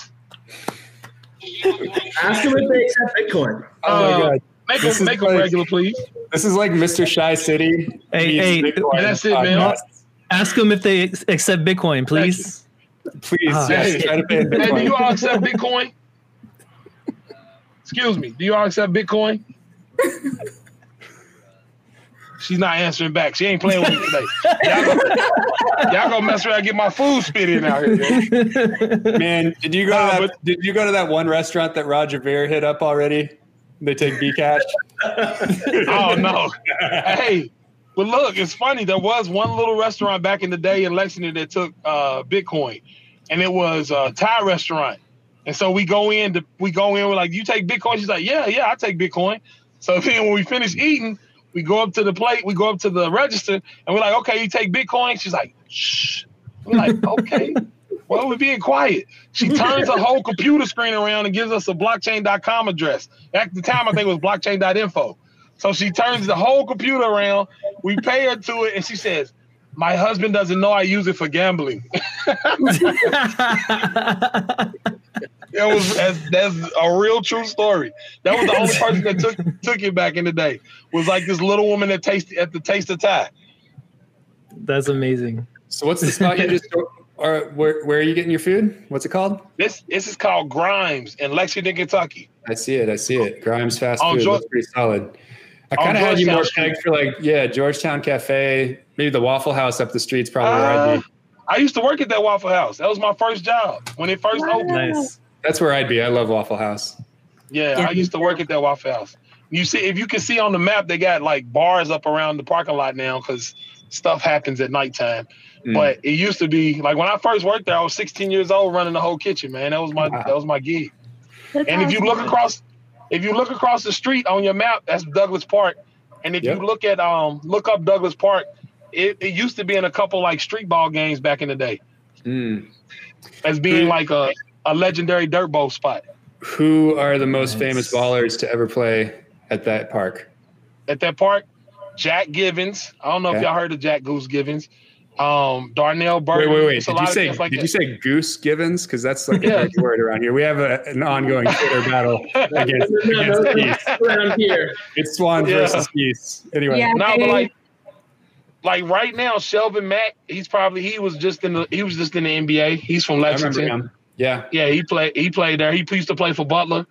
Ask them if they accept Bitcoin. Make them regular, please. This is like Mr. Shy City. Hey, that's it, man. Ask them if they accept Bitcoin, please. Please, yes, try to pay Bitcoin. Hey, do you all accept Bitcoin? Excuse me. Do you all accept Bitcoin? She's not answering back. She ain't playing with me today. Y'all gonna mess around and get my food spit in out here. Man, did you go to that one restaurant that Roger Ver hit up already? They take Bcash. Oh no. Hey, but look, it's funny. There was one little restaurant back in the day in Lexington that took Bitcoin, and it was a Thai restaurant. And so we go in, we're like, you take Bitcoin? She's like, yeah, I take Bitcoin. So then when we finish eating, we go up to the plate, we go up to the register, and we're like, okay, you take Bitcoin? She's like, shh. We're like, okay. Well, we're being quiet. She turns the whole computer screen around and gives us a blockchain.com address. At the time, I think it was blockchain.info. So she turns the whole computer around. We pay her to it, and she says, my husband doesn't know I use it for gambling. That's a real true story. That was the only person that took it back in the day. Was like this little woman that at the Taste of Thai. That's amazing. So what's the spot you just? Or where are you getting your food? What's it called? This is called Grimes in Lexington, Kentucky. I see it. Grimes fast food. That's pretty solid. I kind of had you more pegged for Georgetown Cafe, maybe the Waffle House up the street's probably where I'd be. I used to work at that Waffle House. That was my first job when it first opened. Nice. That's where I'd be. I love Waffle House. Yeah, I used to work at that Waffle House. You see, if you can see on the map, they got like bars up around the parking lot now because stuff happens at nighttime. But it used to be like when I first worked there, I was 16 years old running the whole kitchen, man. That was my gig. And if you look across the street on your map, that's Douglas Park. And if you look up Douglas Park, it used to be in a couple like street ball games back in the day. As being like a legendary dirt bowl spot. Who are the most famous ballers to ever play at that park? At that park, Jack Givens. I don't know if y'all heard of Jack Goose Givens. Darnell Burton. Wait. Did you say Goose Givens? Because that's like a big word around here. We have an ongoing Twitter battle against Geese. It's Swan versus Geese. Anyway. Yeah, but like right now, Shelvin Mack, he was just in the NBA. He's from Lexington. I remember him. Yeah, he played there. He used to play for Butler.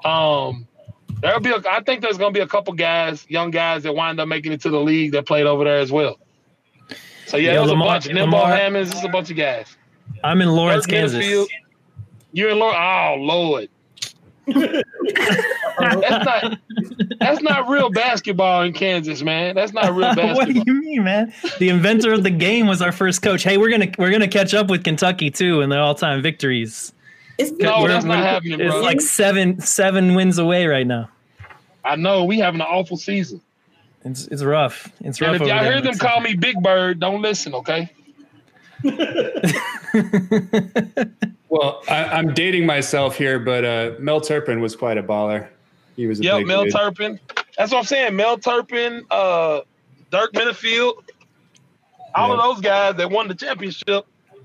I think there's gonna be a couple young guys that wind up making it to the league that played over there as well. So there's a bunch. Nimbo Hammonds, it's a bunch of guys. I'm in Lawrence, Kansas. You're in Lawrence. Oh Lord. That's not real basketball in Kansas, man. That's not real basketball. What do you mean, man? The inventor of the game was our first coach. Hey, we're gonna catch up with Kentucky too in their all-time victories. That's not happening, bro. It's like seven wins away right now. I know we having an awful season. It's rough. It's rough. And if y'all hear them call me Big Bird, don't listen, okay? Well, I'm dating myself here, but Mel Turpin was quite a baller. He was a big Mel dude. Turpin. That's what I'm saying. Mel Turpin, Dirk Minifield, all of those guys that won the championship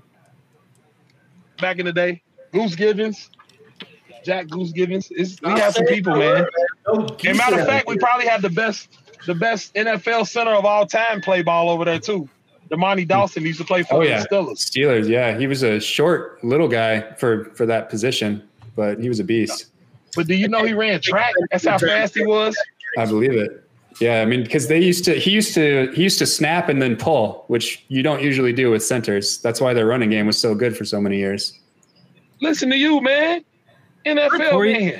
back in the day. Goose Givens, Jack Goose Givens. We have some people, man. And matter of fact, we probably have the best NFL center of all time play ball over there too. Damani Dawson used to play for the Steelers. Yeah, he was a short little guy for that position, but he was a beast. But do you know he ran track? That's how fast he was. I believe it. Yeah, I mean, because he used to snap and then pull, which you don't usually do with centers. That's why their running game was so good for so many years. Listen to you, man. NFL man.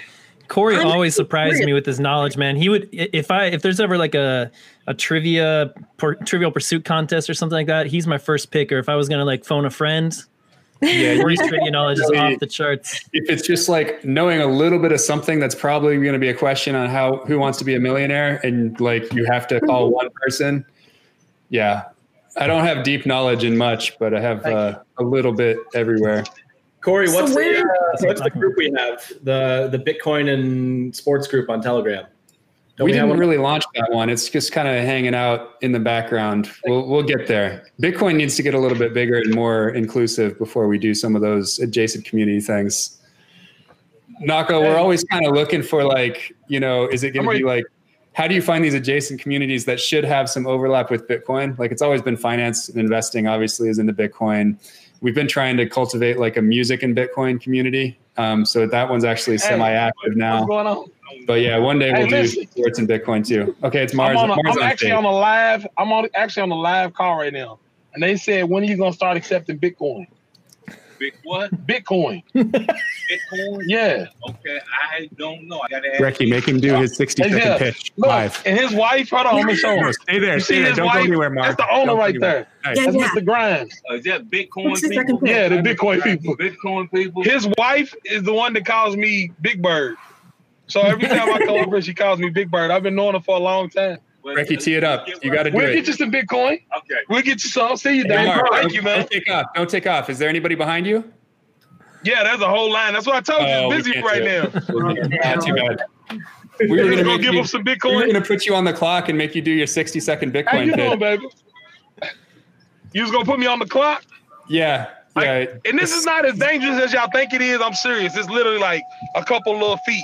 Corey always surprised me with his knowledge, man. He would, if there's ever like a Trivial Pursuit contest or something like that, he's my first pick. Or if I was gonna like phone a friend, yeah, Corey's trivia knowledge is off the charts. If it's just like knowing a little bit of something, that's probably going to be a question on Who Wants to Be a Millionaire, and like you have to call one person. Yeah, I don't have deep knowledge in much, but I have a little bit everywhere. Corey, what's the group we have? The Bitcoin and sports group on Telegram. We didn't really launch that one. It's just kind of hanging out in the background. We'll get there. Bitcoin needs to get a little bit bigger and more inclusive before we do some of those adjacent community things. Nako, we're always kind of looking for like, is it going to be like, how do you find these adjacent communities that should have some overlap with Bitcoin? Like it's always been finance and investing, obviously, is into Bitcoin. We've been trying to cultivate like a music and Bitcoin community. So that one's actually semi-active now. What's going on? But yeah, one day we'll do sports and Bitcoin too. Okay, it's Mars. I'm actually on a live. I'm actually on a live call right now, and they said, "When are you gonna start accepting Bitcoin?" Bitcoin. Bitcoin? Yeah. Okay, I don't know. I gotta ask. Recky, make him do his 60-second pitch live. And his wife, hold on, let me show him. Stay there. See his Don't wife? go anywhere, Mark. That's the owner right there. Nice. That's Mr. Grimes. Is that Bitcoin people? Yeah, the Bitcoin people. Bitcoin people. His wife is the one that calls me Big Bird. So every time I call her, she calls me Big Bird. I've been knowing her for a long time. Recky, tee it up. You got to do it. We'll get you some Bitcoin. Okay. We'll get you some. See you, Dan. Thank you, man. Don't take off. Is there anybody behind you? Yeah, there's a whole line. That's what I told you. It's busy right now. Not too bad. We were going to go give him some Bitcoin. We're going to put you on the clock and make you do your 60-second Bitcoin How you pitch. doing, baby? You was going to put me on the clock? Yeah. And this is not as dangerous as y'all think it is. I'm serious. It's literally like a couple little feet.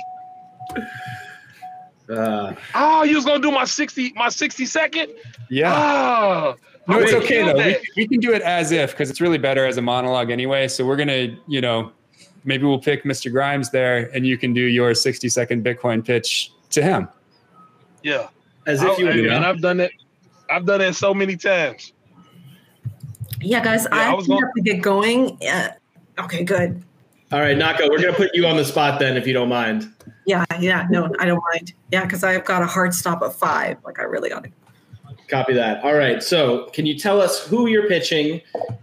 You was going to do my 60 second? Yeah. Oh. No, it's okay though. We can do it as if, because it's really better as a monologue anyway. So we're gonna, maybe we'll pick Mr. Grimes there, and you can do your 60-second Bitcoin pitch to him. Yeah, as if you would. And I've done it. I've done it so many times. Yeah, guys, I have to get going. Okay, good. All right, Nako, we're gonna put you on the spot then, if you don't mind. Yeah, no, I don't mind. Yeah, because I've got a hard stop at 5. Like I really got to. Copy that. All right. So can you tell us who you're pitching?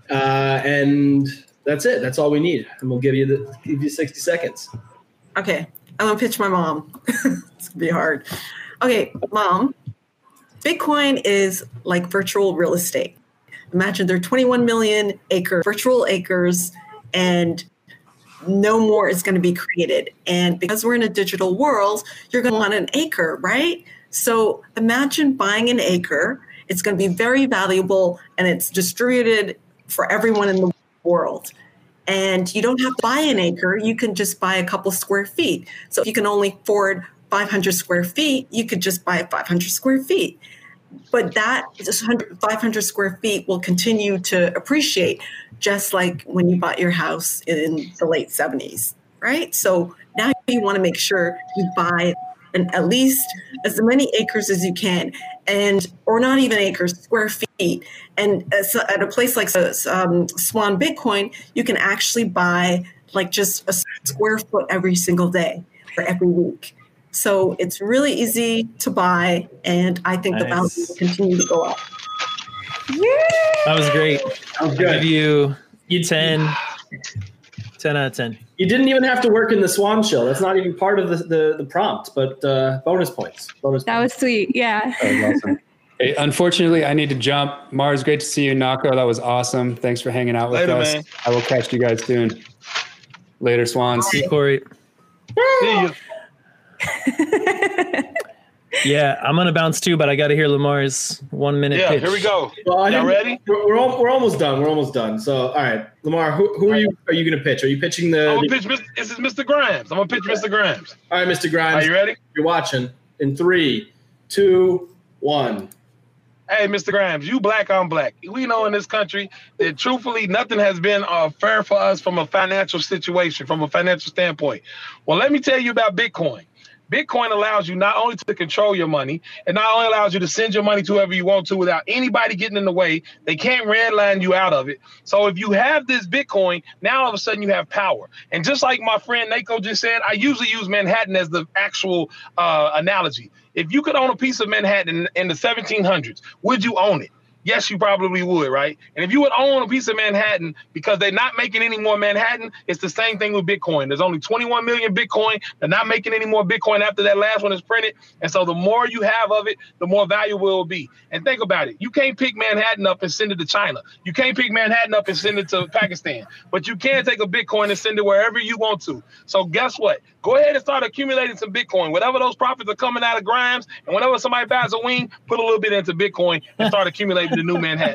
And that's it. That's all we need. And we'll give you 60 seconds. Okay. I'm going to pitch my mom. It's going to be hard. Okay, Mom. Bitcoin is like virtual real estate. Imagine there are 21 million virtual acres, and no more is going to be created. And because we're in a digital world, you're going to want an acre, right? So imagine buying an acre. It's going to be very valuable, and it's distributed for everyone in the world. And you don't have to buy an acre. You can just buy a couple square feet. So if you can only afford 500 square feet, you could just buy 500 square feet. But that 500 square feet will continue to appreciate, just like when you bought your house in the late 70s, right? So now you want to make sure you buy at least as many acres as you can, or not even acres, square feet. And at a place like Swan Bitcoin, you can actually buy like just a square foot every single day or every week. So it's really easy to buy, and I think the value will continue to go up. That was great. That was good. I'll give you 10 out of 10. You didn't even have to work in the Swan Show. That's not even part of the prompt, but bonus points. That was sweet. Yeah. That was awesome. Hey, unfortunately, I need to jump. Mars, great to see you. Nako, that was awesome. Thanks for hanging out with us. Man. I will catch you guys soon. Later, Swans. See you, Corey. See you. Yeah, I'm gonna bounce too, but I got to hear Lamar's 1 minute pitch. Yeah, here we go. Well, y'all ready? We're almost done. We're almost done. So, all right, Lamar, who are you gonna pitch? Are you pitching the? I'm gonna pitch. This is Mr. Grimes. I'm gonna pitch Mr. Grimes. All right, Mr. Grimes. Are you ready? You're watching. In 3, 2, 1. Hey, Mr. Grimes, you black, I'm black. We know in this country that truthfully nothing has been fair for us from a financial situation, from a financial standpoint. Well, let me tell you about Bitcoin. Bitcoin allows you not only to control your money, and not only allows you to send your money to whoever you want to without anybody getting in the way. They can't redline you out of it. So if you have this Bitcoin, now all of a sudden you have power. And just like my friend Nako just said, I usually use Manhattan as the actual analogy. If you could own a piece of Manhattan in the 1700s, would you own it? Yes, you probably would, right? And if you would own a piece of Manhattan because they're not making any more Manhattan, it's the same thing with Bitcoin. There's only 21 million Bitcoin. They're not making any more Bitcoin after that last one is printed. And so the more you have of it, the more valuable it will be. And think about it. You can't pick Manhattan up and send it to China. You can't pick Manhattan up and send it to Pakistan. But you can take a Bitcoin and send it wherever you want to. So guess what? Go ahead and start accumulating some Bitcoin. Whatever those profits are coming out of Grimes, and whenever somebody buys a wing, put a little bit into Bitcoin and start accumulating the new Manhattan.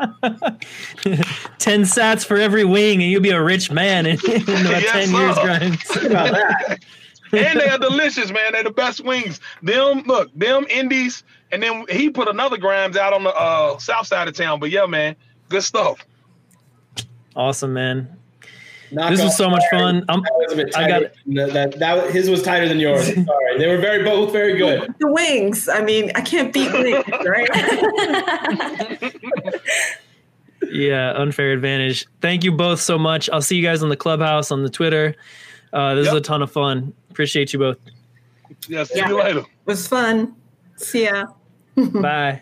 10 sats for every wing, and you'll be a rich man in about 10 years, Grimes. Think about that. And they are delicious, man. They're the best wings. Them Indies, and then he put another Grimes out on the south side of town. But yeah, man, good stuff. Awesome, man. This was so much fun. His was tighter than yours. Sorry, they were both very good. The wings. I mean, I can't beat wings, right? Yeah, unfair advantage. Thank you both so much. I'll see you guys on the Clubhouse, on the Twitter. This is a ton of fun. Appreciate you both. Yeah, see you later. It was fun. See ya. Bye.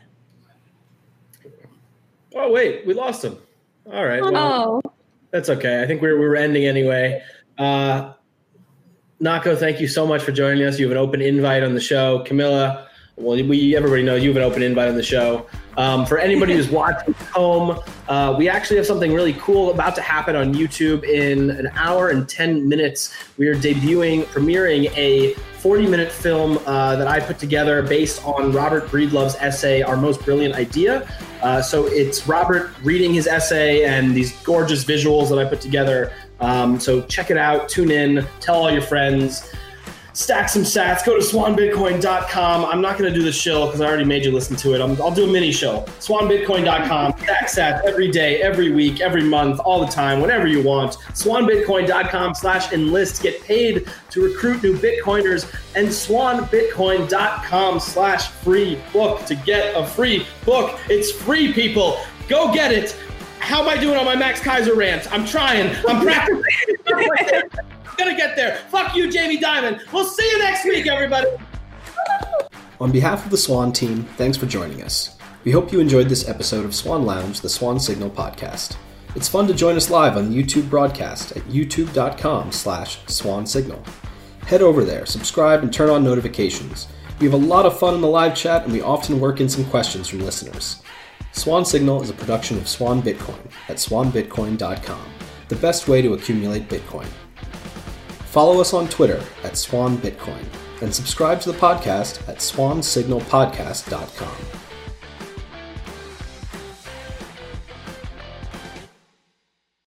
Oh wait, we lost him. All right. Oh. That's okay. I think we were ending anyway. Nako, thank you so much for joining us. You have an open invite on the show. Camilla, well, everybody knows you have an open invite on the show. For anybody who's watching at home, we actually have something really cool about to happen on YouTube in an hour and 10 minutes. We are premiering a 40-minute film that I put together based on Robert Breedlove's essay, Our Most Brilliant Idea. So it's Robert reading his essay and these gorgeous visuals that I put together. So check it out, tune in, tell all your friends. Stack some sats. Go to swanbitcoin.com. I'm not going to do the shill because I already made you listen to it. I'll do a mini show. Swanbitcoin.com. Stack sats every day, every week, every month, all the time, whenever you want. Swanbitcoin.com/enlist. Get paid to recruit new Bitcoiners. And swanbitcoin.com/free book to get a free book. It's free, people. Go get it. How am I doing on my Max Kaiser rant? I'm trying. I'm practicing. Gonna get there. Fuck you, Jamie Dimon. We'll see you next week, everybody. On behalf of the Swan team, thanks for joining us. We hope you enjoyed this episode of Swan Lounge, the Swan Signal podcast. It's fun to join us live on the YouTube broadcast at youtube.com/swansignal. Head over there, subscribe, and turn on notifications. We have a lot of fun in the live chat, and we often work in some questions from listeners. Swan Signal is a production of Swan Bitcoin at swanbitcoin.com, the best way to accumulate Bitcoin. Follow us on Twitter at SwanBitcoin and subscribe to the podcast at swansignalpodcast.com.